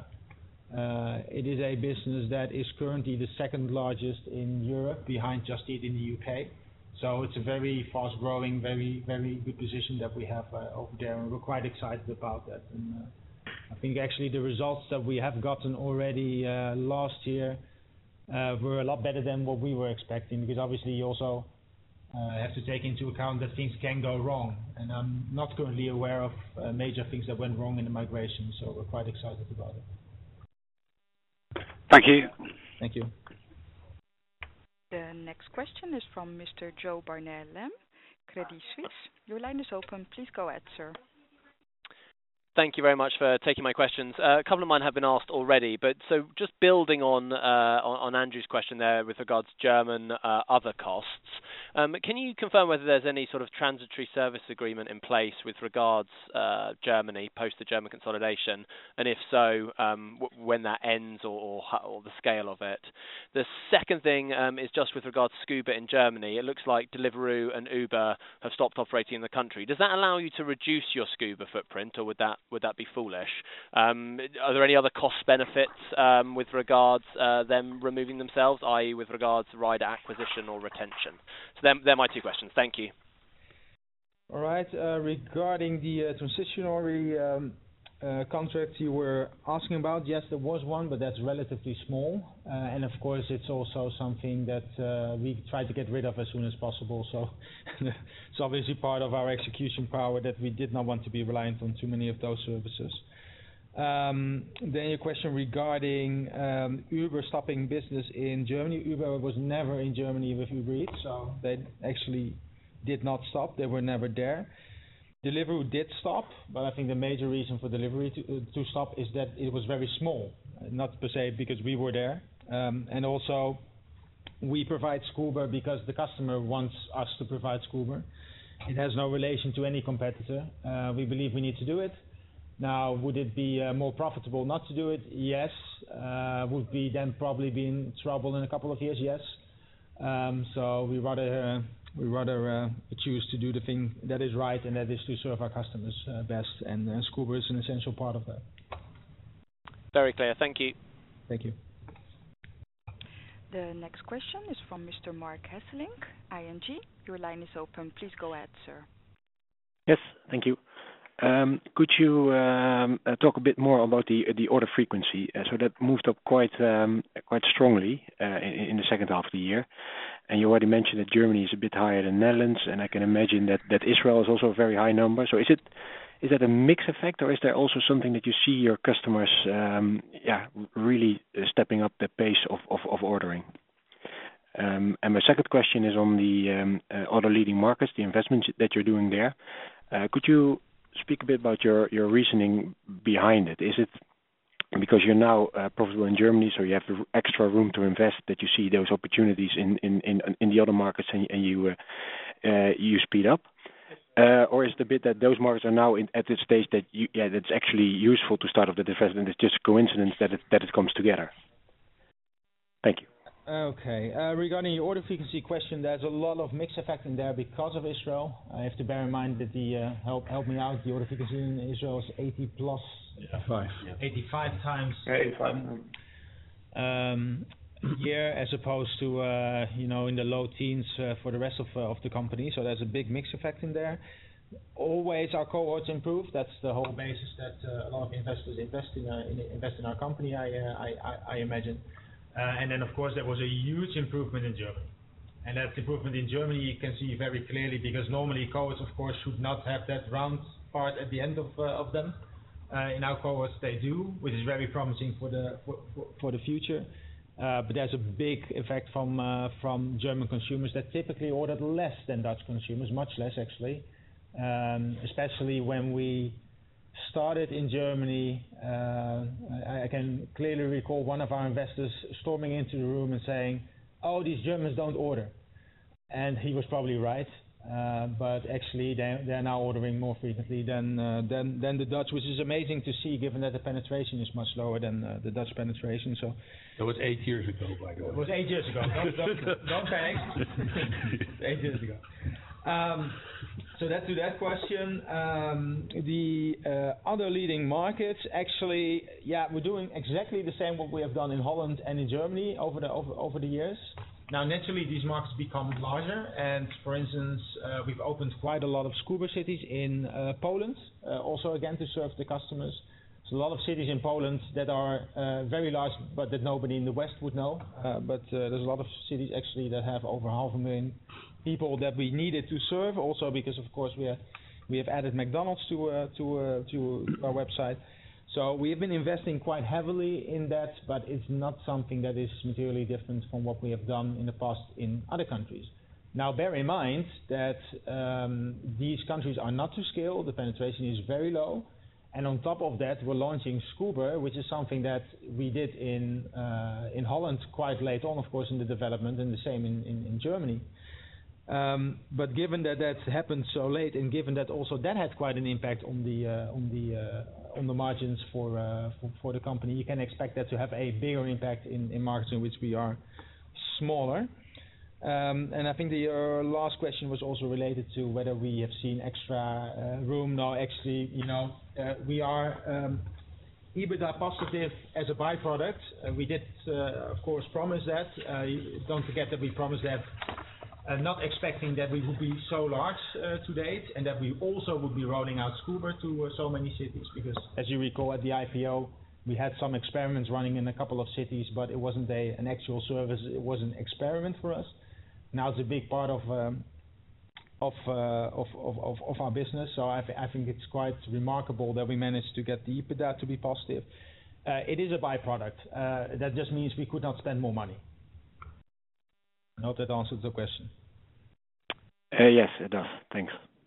a business that is currently the second largest in Europe, behind Just Eat in the UK. So it's a very fast growing, very, very good position that we have over there, and we're quite excited about that. And I think actually the results that we have gotten already last year were a lot better than what we were expecting, because obviously you also have to take into account that things can go wrong, and I'm not currently aware of major things that went wrong in the migration, so we're quite excited about it. Thank you. Thank you. The next question is from Mr. Joe Barnet-Lamb, Credit Suisse. Your line is open. Please go ahead, sir. Thank you very much for taking my questions. A couple of mine have been asked already, but so just building on Andrew's question there with regards to German other costs, can you confirm whether there's any sort of transitory service agreement in place with regards Germany post the German consolidation, and if so, when that ends or the scale of it? The second thing is just with regards to Scuba in Germany. It looks like Deliveroo and Uber have stopped operating in the country. Does that allow you to reduce your Scuba footprint, or would that be foolish? Are there any other cost benefits with regards them removing themselves, i.e. with regards to rider acquisition or retention? So they're my 2 questions. Thank you. All right. Regarding the transitionary contract you were asking about, yes, there was one, but that's relatively small. And of course, it's also something that we try to get rid of as soon as possible. So it's obviously part of our execution power that we did not want to be reliant on too many of those services. Then your question regarding Uber stopping business in Germany. Uber was never in Germany with Uber Eats, so they actually did not stop. They were never there. Deliveroo did stop, but I think the major reason for Deliveroo to stop is that it was very small, not per se because we were there. And also, we provide Scuba because the customer wants us to provide Scuba. It has no relation to any competitor. We believe we need to do it. Now, would it be more profitable not to do it? Yes. Would we then probably be in trouble in a couple of years? Yes. So we rather choose to do the thing that is right, and that is to serve our customers best. And Scoober is an essential part of that. Very clear. Thank you. Thank you. The next question is from Mr. Mark Hesselink, ING. Your line is open. Please go ahead, sir. Yes, thank you. Could you talk a bit more about the order frequency? So that moved up quite strongly in the second half of the year. And you already mentioned that Germany is a bit higher than Netherlands, and I can imagine that Israel is also a very high number. So is that a mix effect, or is there also something that you see your customers really stepping up the pace of ordering? And my second question is on the other leading markets, the investments that you're doing there. Could you speak a bit about your reasoning behind it? Is it because you're now profitable in Germany, so you have the extra room to invest, that you see those opportunities in the other markets and you speed up? Or is it a bit that those markets are now at the stage that it's actually useful to start off the investment? It's just a coincidence that it comes together. Thank you. Okay. Regarding your order frequency question, there's a lot of mix effect in there because of Israel. I have to bear in mind that help me out, the order frequency in Israel is 80 plus. 85 times. 85. Year, as opposed to in the low teens for the rest of the company. So there's a big mix effect in there. Always our cohorts improve. That's the whole basis that a lot of investors invest in our company. I imagine. And then, of course, there was a huge improvement in Germany. And that improvement in Germany you can see very clearly, because normally cohorts, of course, should not have that round part at the end of them. In our cohorts, they do, which is very promising for the future. But there's a big effect from German consumers that typically ordered less than Dutch consumers, much less actually. Especially when we started in Germany, I can clearly recall one of our investors storming into the room and saying, "Oh, these Germans don't order," and he was probably right. But actually, they're now ordering more frequently than the Dutch, which is amazing to see, given that the penetration is much lower than the Dutch penetration. So that was 8 years ago, by the way. It was 8 years ago. Don't panic. 8 years ago. So that's to that question. The other leading markets, actually, we're doing exactly the same what we have done in Holland and in Germany over the years. Now, naturally, these markets become larger, and for instance, we've opened quite a lot of Scoober cities in Poland, also again to serve the customers. So a lot of cities in Poland that are very large, but that nobody in the West would know. But there's a lot of cities actually that have over 500,000 people that we needed to serve. Also because, of course, we have added McDonald's to our website. So we have been investing quite heavily in that, but it's not something that is materially different from what we have done in the past in other countries. Now, bear in mind that these countries are not to scale. The penetration is very low. And on top of that, we're launching Scoober, which is something that we did in Holland quite late on, of course, in the development, and the same in Germany. But given that happened so late, and given that also that had quite an impact on the margins for the company, you can expect that to have a bigger impact in markets in which we are smaller. And I think your last question was also related to whether we have seen extra room. No, actually, we are EBITDA positive as a byproduct. We did, of course, promise that. Don't forget that we promised that. Not expecting that we would be so large to date, and that we also would be rolling out Scoober to so many cities, because as you recall at the IPO, we had some experiments running in a couple of cities, but it wasn't an actual service, it was an experiment for us. Now it's a big part of our business, so I think it's quite remarkable that we managed to get the EBITDA to be positive. It is a byproduct. That just means we could not spend more money. I hope that answers the question. Yes, it does. Thanks.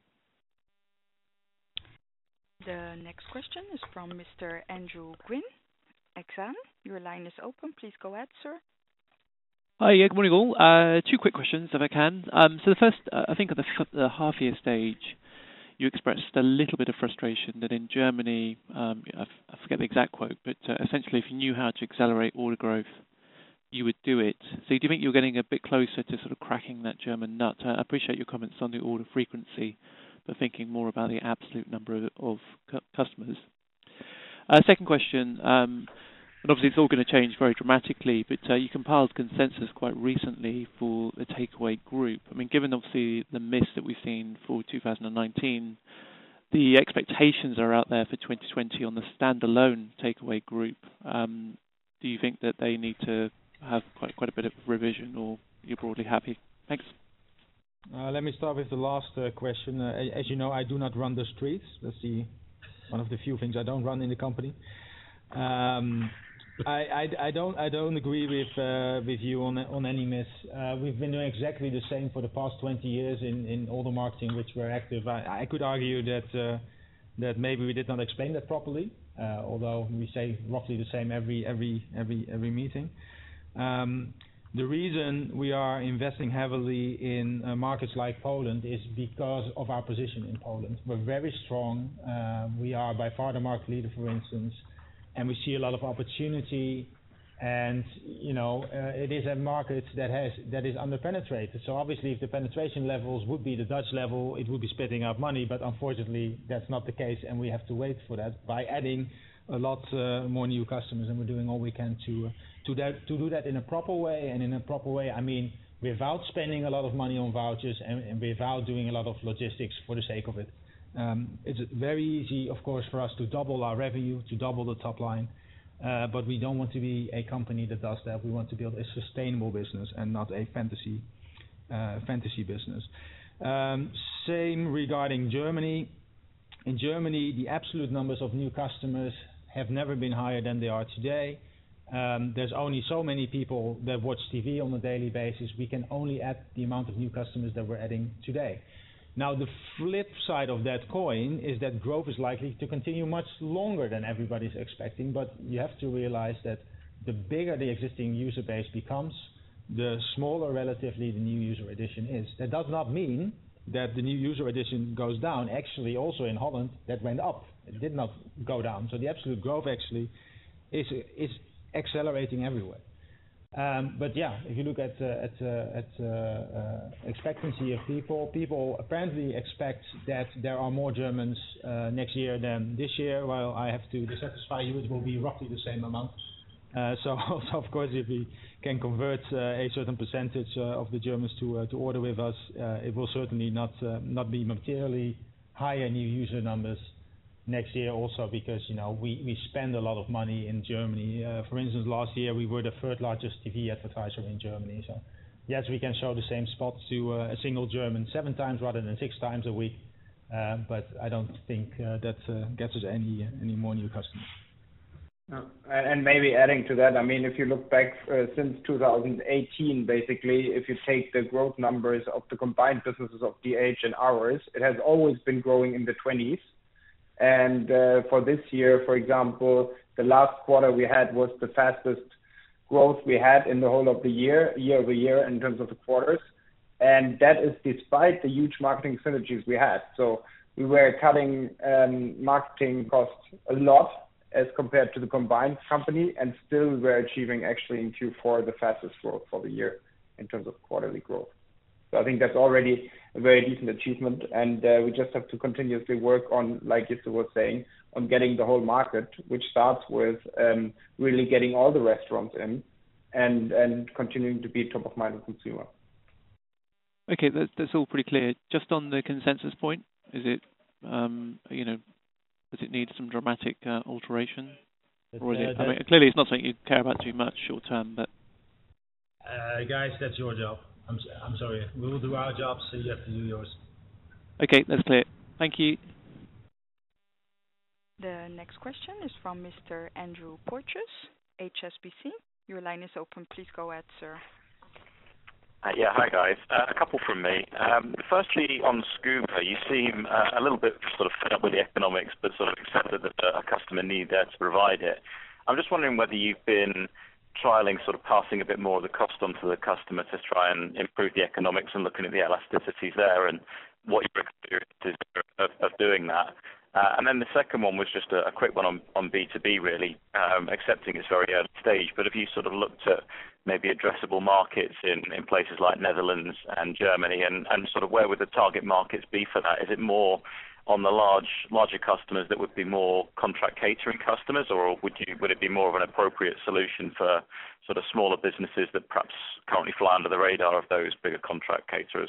The next question is from Mr. Andrew Gwynn, Exane. Your line is open. Please go ahead, sir. Hi, good morning all. 2 quick questions if I can. So the first, I think at the half year stage, you expressed a little bit of frustration that in Germany, I forget the exact quote, but essentially if you knew how to accelerate order growth, you would do it. So do you think you're getting a bit closer to sort of cracking that German nut? I appreciate your comments on the order frequency, but thinking more about the absolute number of customers. Second question, and obviously it's all going to change very dramatically, but you compiled consensus quite recently for the Takeaway Group. I mean, given obviously the miss that we've seen for 2019, the expectations are out there for 2020 on the standalone Takeaway Group. Do you think that they need to have quite a bit of revision, or you're broadly happy? Thanks. Let me start with the last question. As you know, I do not run the streets. That's one of the few things I don't run in the company. I don't agree with you on any miss. We've been doing exactly the same for the past 20 years in all the marketing which we're active. I could argue that maybe we did not explain that properly, although we say roughly the same every meeting. The reason we are investing heavily in markets like Poland is because of our position in Poland. We're very strong. We are by far the market leader, for instance, and we see a lot of opportunity. And it is a market that is underpenetrated. So obviously, if the penetration levels would be the Dutch level, it would be spitting out money. But unfortunately, that's not the case, and we have to wait for that by adding a lot more new customers, and we're doing all we can to do that in a proper way. And in a proper way, I mean without spending a lot of money on vouchers and without doing a lot of logistics for the sake of it. It's very easy, of course, for us to double our revenue, to double the top line, but we don't want to be a company that does that. We want to build a sustainable business and not a fantasy business. Same regarding Germany. In Germany, the absolute numbers of new customers have never been higher than they are today. There's only so many people that watch TV on a daily basis. We can only add the amount of new customers that we're adding today. Now, the flip side of that coin is that growth is likely to continue much longer than everybody's expecting, but you have to realize that the bigger the existing user base becomes, the smaller relatively the new user addition is. That does not mean that the new user addition goes down. Actually, also in Holland, that went up. It did not go down. So the absolute growth actually is accelerating everywhere. But yeah, if you look at expectancy of people apparently expect that there are more Germans next year than this year. Well, I have to satisfy you, it will be roughly the same amount. So also, of course, if we can convert a certain percentage of the Germans to order with us, it will certainly not be materially higher new user numbers next year. Also, because we spend a lot of money in Germany. For instance, last year we were the third largest TV advertiser in Germany. So yes, we can show the same spots to a single German 7 times rather than 6 times a week. But I don't think that gets us any more new customers. And maybe adding to that, I mean, if you look back since 2018, basically, if you take the growth numbers of the combined businesses of DH and ours, it has always been growing in the 20s. And for this year, for example, the last quarter we had was the fastest growth we had in the whole of the year over year in terms of the quarters. And that is despite the huge marketing synergies we had. So we were cutting marketing costs a lot as compared to the combined company, and still we're achieving actually in Q4 the fastest growth for the year in terms of quarterly growth. So I think that's already a very decent achievement, and we just have to continuously work on, like Jitse was saying, on getting the whole market, which starts with really getting all the restaurants in and continuing to be top of mind with consumer. Okay, that's all pretty clear. Just on the consensus point, is it does it need some dramatic alteration? Or is it, I mean, clearly it's not something you care about too much short term, but... guys, that's your job. I'm sorry. We will do our jobs, so you have to do yours. Okay, that's clear. Thank you. The next question is from Mr. Andrew Porteous, HSBC. Your line is open. Please go ahead, sir. Yeah, hi guys. A couple from me. Firstly, on Scoober, you seem a little bit sort of fed up with the economics, but sort of accepted that a customer need there to provide it. I'm just wondering whether you've been trialing sort of passing a bit more of the cost onto the customer to try and improve the economics and looking at the elasticities there, and what your experience is of doing that. And then the second one was just a quick one on B2B, really, accepting it's very early stage, but have you sort of looked at maybe addressable markets in places like Netherlands and Germany, and sort of where would the target markets be for that? Is it more on the larger customers that would be more contract catering customers, or would it be more of an appropriate solution for sort of smaller businesses that perhaps currently fly under the radar of those bigger contract caterers?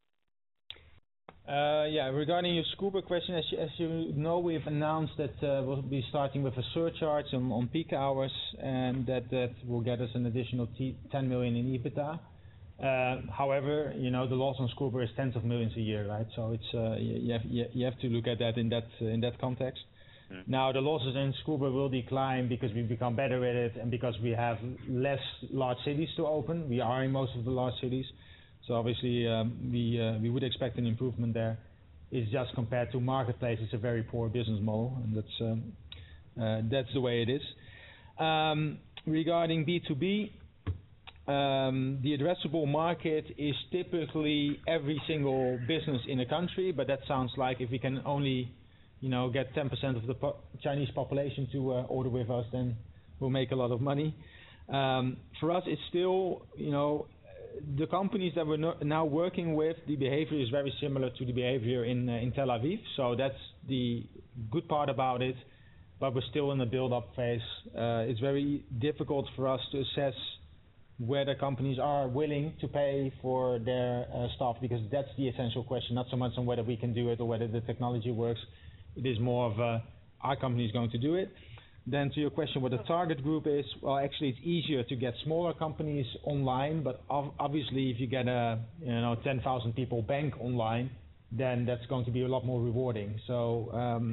Regarding your Scoober question, as you know, we've announced that we'll be starting with a surcharge on peak hours, and that will get us an additional 10 million in EBITDA. However, the loss on Scoober is tens of millions a year, right? So it's you have to look at that in that context. Now the losses in Scoober will decline because we've become better at it, and because we have less large cities to open. We are in most of the large cities. So obviously, we would expect an improvement there. It's just compared to marketplace, it's a very poor business model, and that's the way it is. Regarding B2B, the addressable market is typically every single business in a country, but that sounds like if we can only, get 10% of the Chinese population to order with us, then we'll make a lot of money. For us, it's still, the companies that we're now working with, the behavior is very similar to the behavior in Tel Aviv. So that's the good part about it, but we're still in the build-up phase. It's very difficult for us to assess whether companies are willing to pay for their staff, because that's the essential question, not so much on whether we can do it or whether the technology works. It is more of our company is going to do it. Then to your question, what the target group is, well, actually it's easier to get smaller companies online, but obviously if you get a 10,000 people bank online, then that's going to be a lot more rewarding. So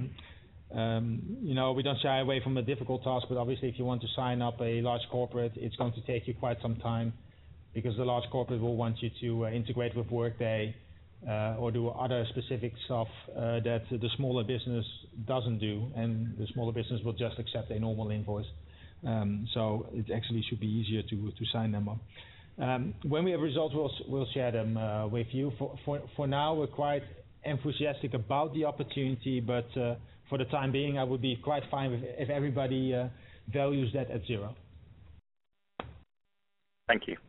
we don't shy away from a difficult task, but obviously if you want to sign up a large corporate, it's going to take you quite some time, because the large corporate will want you to integrate with Workday or do other specific stuff that the smaller business doesn't do, and the smaller business will just accept a normal invoice. So it actually should be easier to sign them up. When we have results, we'll share them with you. For now, we're quite enthusiastic about the opportunity, but for the time being, I would be quite fine if everybody values that at 0. Thank you.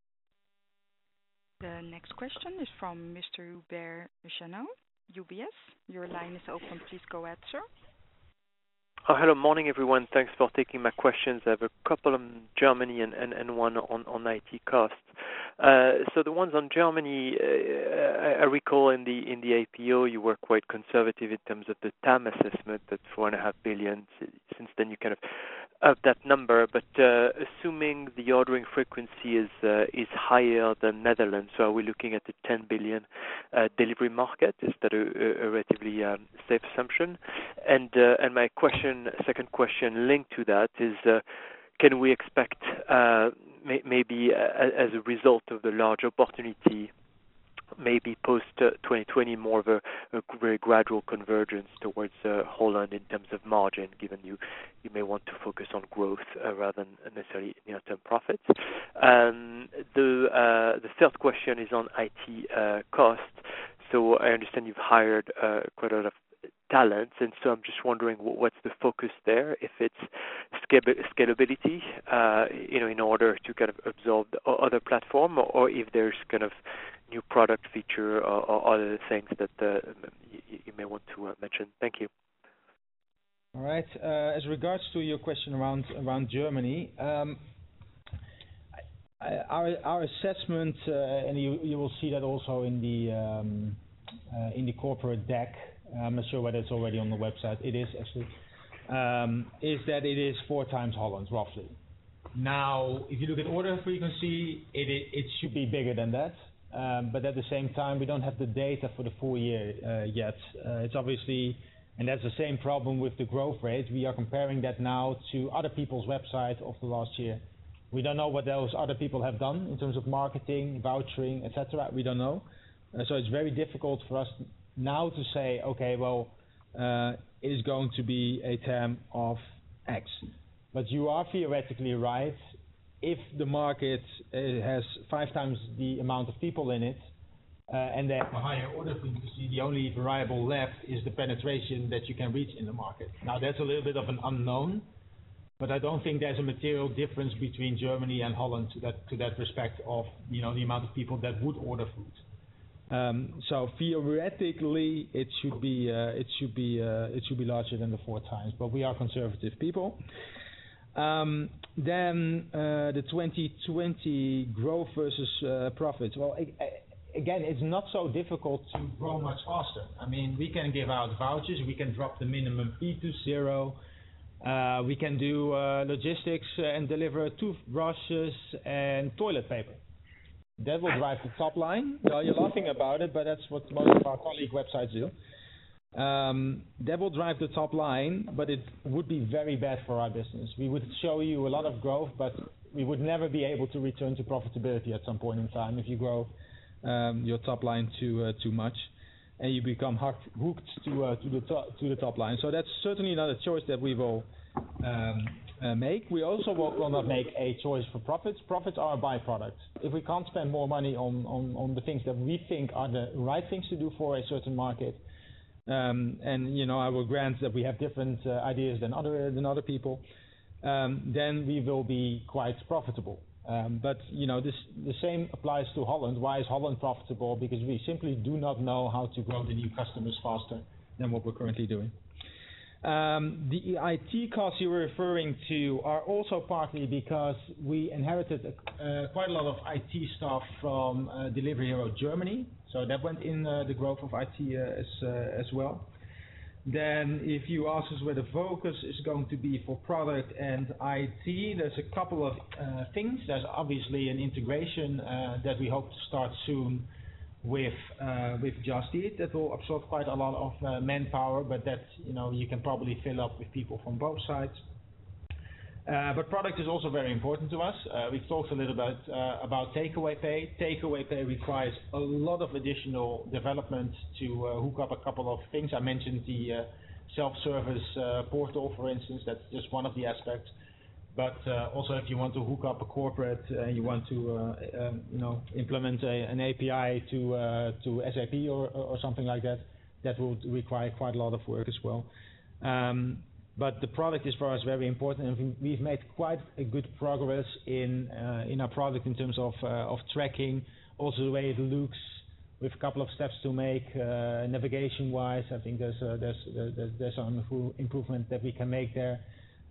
The next question is from Mr. Hubert Jeannot, UBS. Your line is open. Please go ahead, sir. Hello, morning everyone. Thanks for taking my questions. I have a couple on Germany and one on IT costs. So the ones on Germany, I recall in the APO you were quite conservative in terms of the TAM assessment, that's 4.5 billion. Since then you kind of up that number, but assuming the ordering frequency is higher than Netherlands, so are we looking at the 10 billion delivery market? Is that a relatively safe assumption? And my second question linked to that is, can we expect maybe as a result of the large opportunity, maybe post 2020 more of a very gradual convergence towards Holland in terms of margin, given you may want to focus on growth rather than necessarily near-term profits. The third question is on IT cost. So I understand you've hired quite a lot of talents, and so I'm just wondering what's the focus there, if it's scalability, in order to kind of absorb the other platform, or if there's kind of new product feature or other things that you may want to mention. Thank you. All right. As regards to your question around Germany, our assessment, and you will see that also in the corporate deck. I'm not sure whether it's already on the website. It is actually. Is that it is 4 times Holland, roughly. Now, if you look at order frequency, it should be bigger than that. But at the same time, we don't have the data for the full year yet. It's obviously, and that's the same problem with the growth rate. We are comparing that now to other people's website of the last year. We don't know what those other people have done in terms of marketing, vouchering, etc. We don't know. So it's very difficult for us now to say, okay, well, it is going to be a TAM of X. But you are theoretically right. If the market has 5 times the amount of people in it, and they have a higher order frequency, the only variable left is the penetration that you can reach in the market. Now that's a little bit of an unknown, but I don't think there's a material difference between Germany and Holland to that respect of the amount of people that would order food. So theoretically, it should be larger than the 4 times, but we are conservative people. Then the 2020 growth versus profits. Well, again, it's not so difficult to grow much faster. I mean, we can give out vouchers, we can drop the minimum fee to 0. We can do logistics and deliver toothbrushes and toilet paper. That will drive the top line. Well, you're laughing about it, but that's what most of our colleague websites do. That will drive the top line, but it would be very bad for our business. We would show you a lot of growth, but we would never be able to return to profitability at some point in time if you grow your top line too much, and you become hooked to the top line. So that's certainly not a choice that we will make. We also will not make a choice for profits. Profits are a byproduct. If we can't spend more money on the things that we think are the right things to do for a certain market, and I will grant that we have different ideas than other people, then we will be quite profitable. But the same applies to Holland. Why is Holland profitable? Because we simply do not know how to grow the new customers faster than what we're currently doing. The IT costs you were referring to are also partly because we inherited quite a lot of IT stuff from Delivery Hero Germany, so that went in the growth of IT as well. Then if you ask us where the focus is going to be for product and IT, there's a couple of things. There's obviously an integration that we hope to start soon with Just Eat that will absorb quite a lot of manpower, but that you can probably fill up with people from both sides. But product is also very important to us. We've talked a little bit about Takeaway Pay. Takeaway Pay requires a lot of additional development to hook up a couple of things. I mentioned the self-service portal, for instance. That's just one of the aspects. But also, if you want to hook up a corporate and you want to, implement an API to SAP or something like that, that will require quite a lot of work as well. But the product is for us very important, and we've made quite a good progress in our product in terms of tracking, also the way it looks, with a couple of steps to make navigation-wise. I think there's some improvement that we can make there.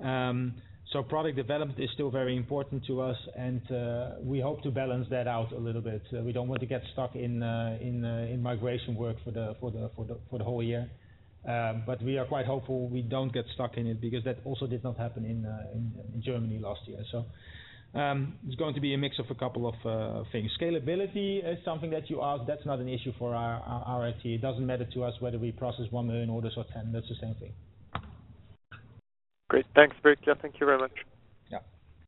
So product development is still very important to us, and we hope to balance that out a little bit. We don't want to get stuck in migration work for the whole year. But we are quite hopeful we don't get stuck in it, because that also did not happen in Germany last year. So it's going to be a mix of a couple of things. Scalability is something that you asked. That's not an issue for our IT. It doesn't matter to us whether we process 1 million orders or 10. That's the same thing. Great. Thanks, very clear. Thank you very much. Yeah.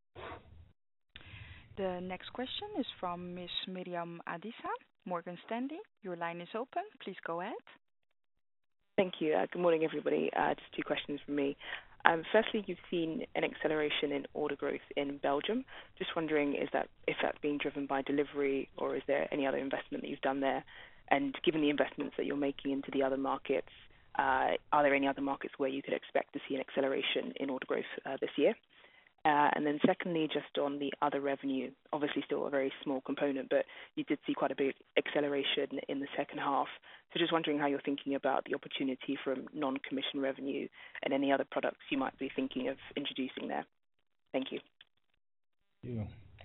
The next question is from Ms. Miriam Adisa, Morgan Stanley. Your line is open. Please go ahead. Thank you. Good morning, everybody. Just 2 questions from me. Firstly, you've seen an acceleration in order growth in Belgium. Just wondering if that's being driven by delivery, or is there any other investment that you've done there? And given the investments that you're making into the other markets, are there any other markets where you could expect to see an acceleration in order growth this year? And then secondly, just on the other revenue, obviously still a very small component, but you did see quite a big acceleration in the second half. So just wondering how you're thinking about the opportunity from non-commission revenue and any other products you might be thinking of introducing there. Thank you. Yeah.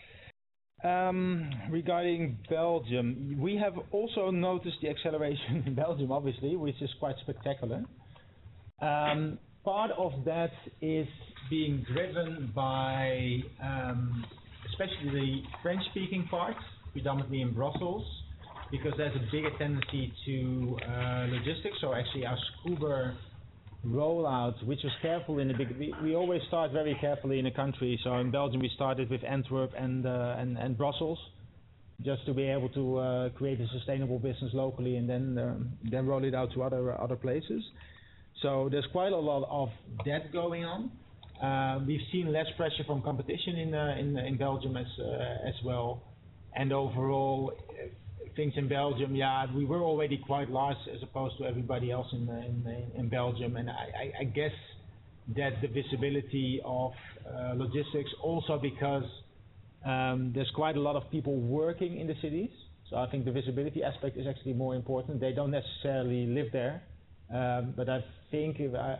Regarding Belgium, we have also noticed the acceleration in Belgium, obviously, which is quite spectacular. Part of that is being driven by especially the French-speaking parts, predominantly in Brussels, because there's a bigger tendency to logistics. So actually our Scoober rollout, which was careful in the beginning. We always start very carefully in a country. So in Belgium we started with Antwerp and Brussels, just to be able to create a sustainable business locally, and then roll it out to other places. So there's quite a lot of that going on. We've seen less pressure from competition in Belgium as well, and overall things in Belgium, we were already quite large as opposed to everybody else in Belgium, and I guess that the visibility of logistics also because there's quite a lot of people working in the cities. So I think the visibility aspect is actually more important. They don't necessarily live there, but I think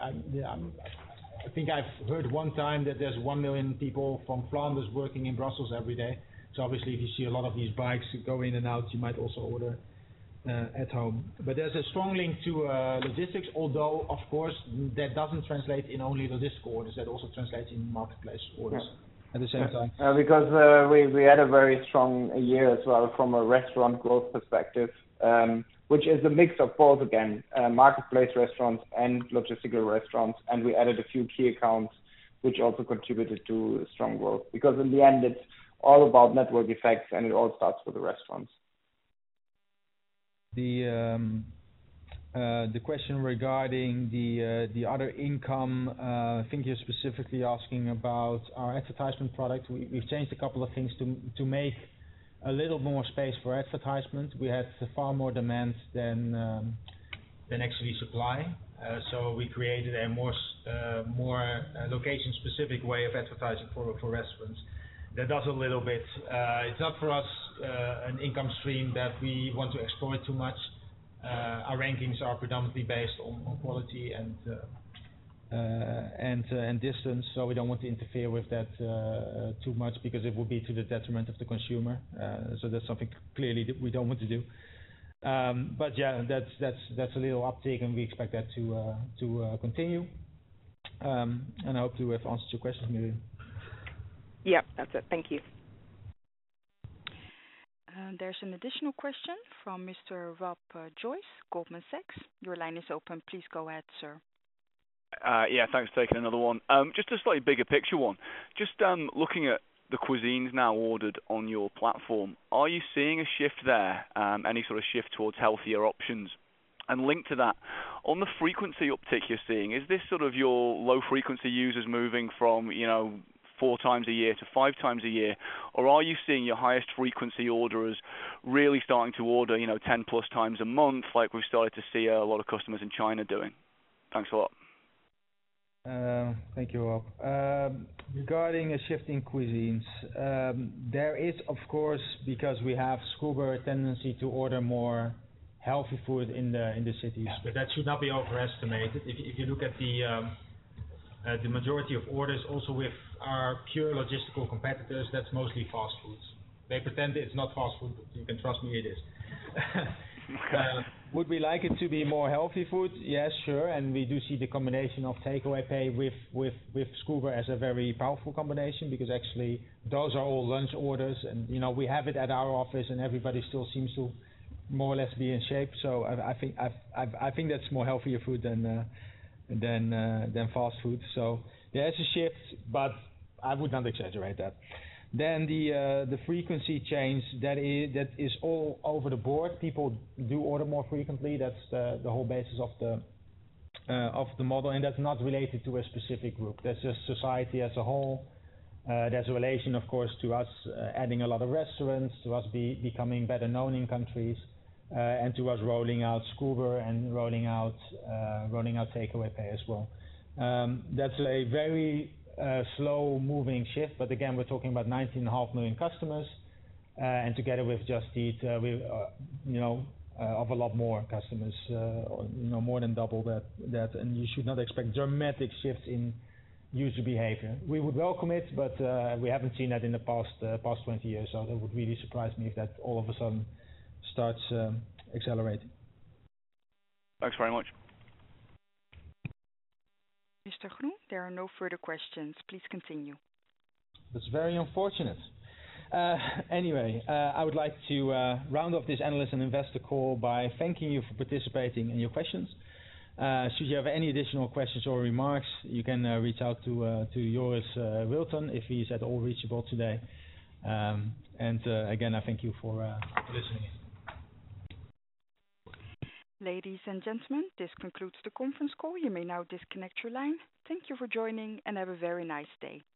I think I've heard one time that there's 1 million people from Flanders working in Brussels every day. So obviously, if you see a lot of these bikes go in and out, you might also order at home. But there's a strong link to logistics, although of course that doesn't translate in only logistical orders. That also translates in marketplace orders. At the same time. Because we had a very strong year as well from a restaurant growth perspective, which is a mix of both again, marketplace restaurants and logistical restaurants, and we added a few key accounts which also contributed to strong growth. Because in the end, it's all about network effects, and it all starts with the restaurants. The question regarding the other income, I think you're specifically asking about our advertisement product. We've changed a couple of things to make a little more space for advertisement. We had far more demand than actually supply, so we created a more location-specific way of advertising for restaurants. That does a little bit. It's not for us an income stream that we want to exploit too much. Our rankings are predominantly based on quality and distance, so we don't want to interfere with that too much because it will be to the detriment of the consumer. So that's something clearly that we don't want to do. But yeah, that's a little uptick, and we expect that to continue. And I hope to have answered your questions, Miriam. Yeah, that's it. Thank you. There's an additional question from Mr. Rob Joyce, Goldman Sachs. Your line is open. Please go ahead, sir. Yeah, thanks for taking another one. Just a slightly bigger picture one. Just looking at the cuisines now ordered on your platform, are you seeing a shift there, any sort of shift towards healthier options? And linked to that, on the frequency uptick you're seeing, is this sort of your low-frequency users moving from, 4 times a year to 5 times a year, or are you seeing your highest frequency orderers really starting to order, 10 plus times a month, like we've started to see a lot of customers in China doing? Thanks a lot. Thank you, Rob. Regarding a shift in cuisines, there is, of course, because we have Scoober, a tendency to order more healthy food in the cities, but that should not be overestimated. If you look at the majority of orders, also with our pure logistical competitors, that's mostly fast foods. They pretend it's not fast food, but you can trust me, it is. Would we like it to be more healthy food? Yes, sure, and we do see the combination of takeaway pay with Scoober as a very powerful combination, because actually those are all lunch orders, and we have it at our office, and everybody still seems to more or less be in shape. So I think that's more healthier food than fast food. So there's a shift, but I would not exaggerate that. Then the frequency change, that is all over the board. People do order more frequently. That's the whole basis of the model, and that's not related to a specific group. That's just society as a whole. There's a relation, of course, to us adding a lot of restaurants, to us becoming better known in countries, and to us rolling out Scoober and rolling out takeaway pay as well. That's a very slow moving shift, but again, we're talking about 19.5 million customers, and together with Just Eat, of a lot more customers, more than double that, and you should not expect dramatic shifts in user behavior. We would welcome it, but we haven't seen that in the past 20 years, so that would really surprise me if that all of a sudden starts accelerating. Thanks very much. Mr. Groen, there are no further questions. Please continue. That's very unfortunate. Anyway, I would like to round off this analyst and investor call by thanking you for participating in your questions. Should you have any additional questions or remarks, you can reach out to Joris Wilton if he's at all reachable today. And again, I thank you for listening. Ladies and gentlemen, this concludes the conference call. You may now disconnect your line. Thank you for joining, and have a very nice day.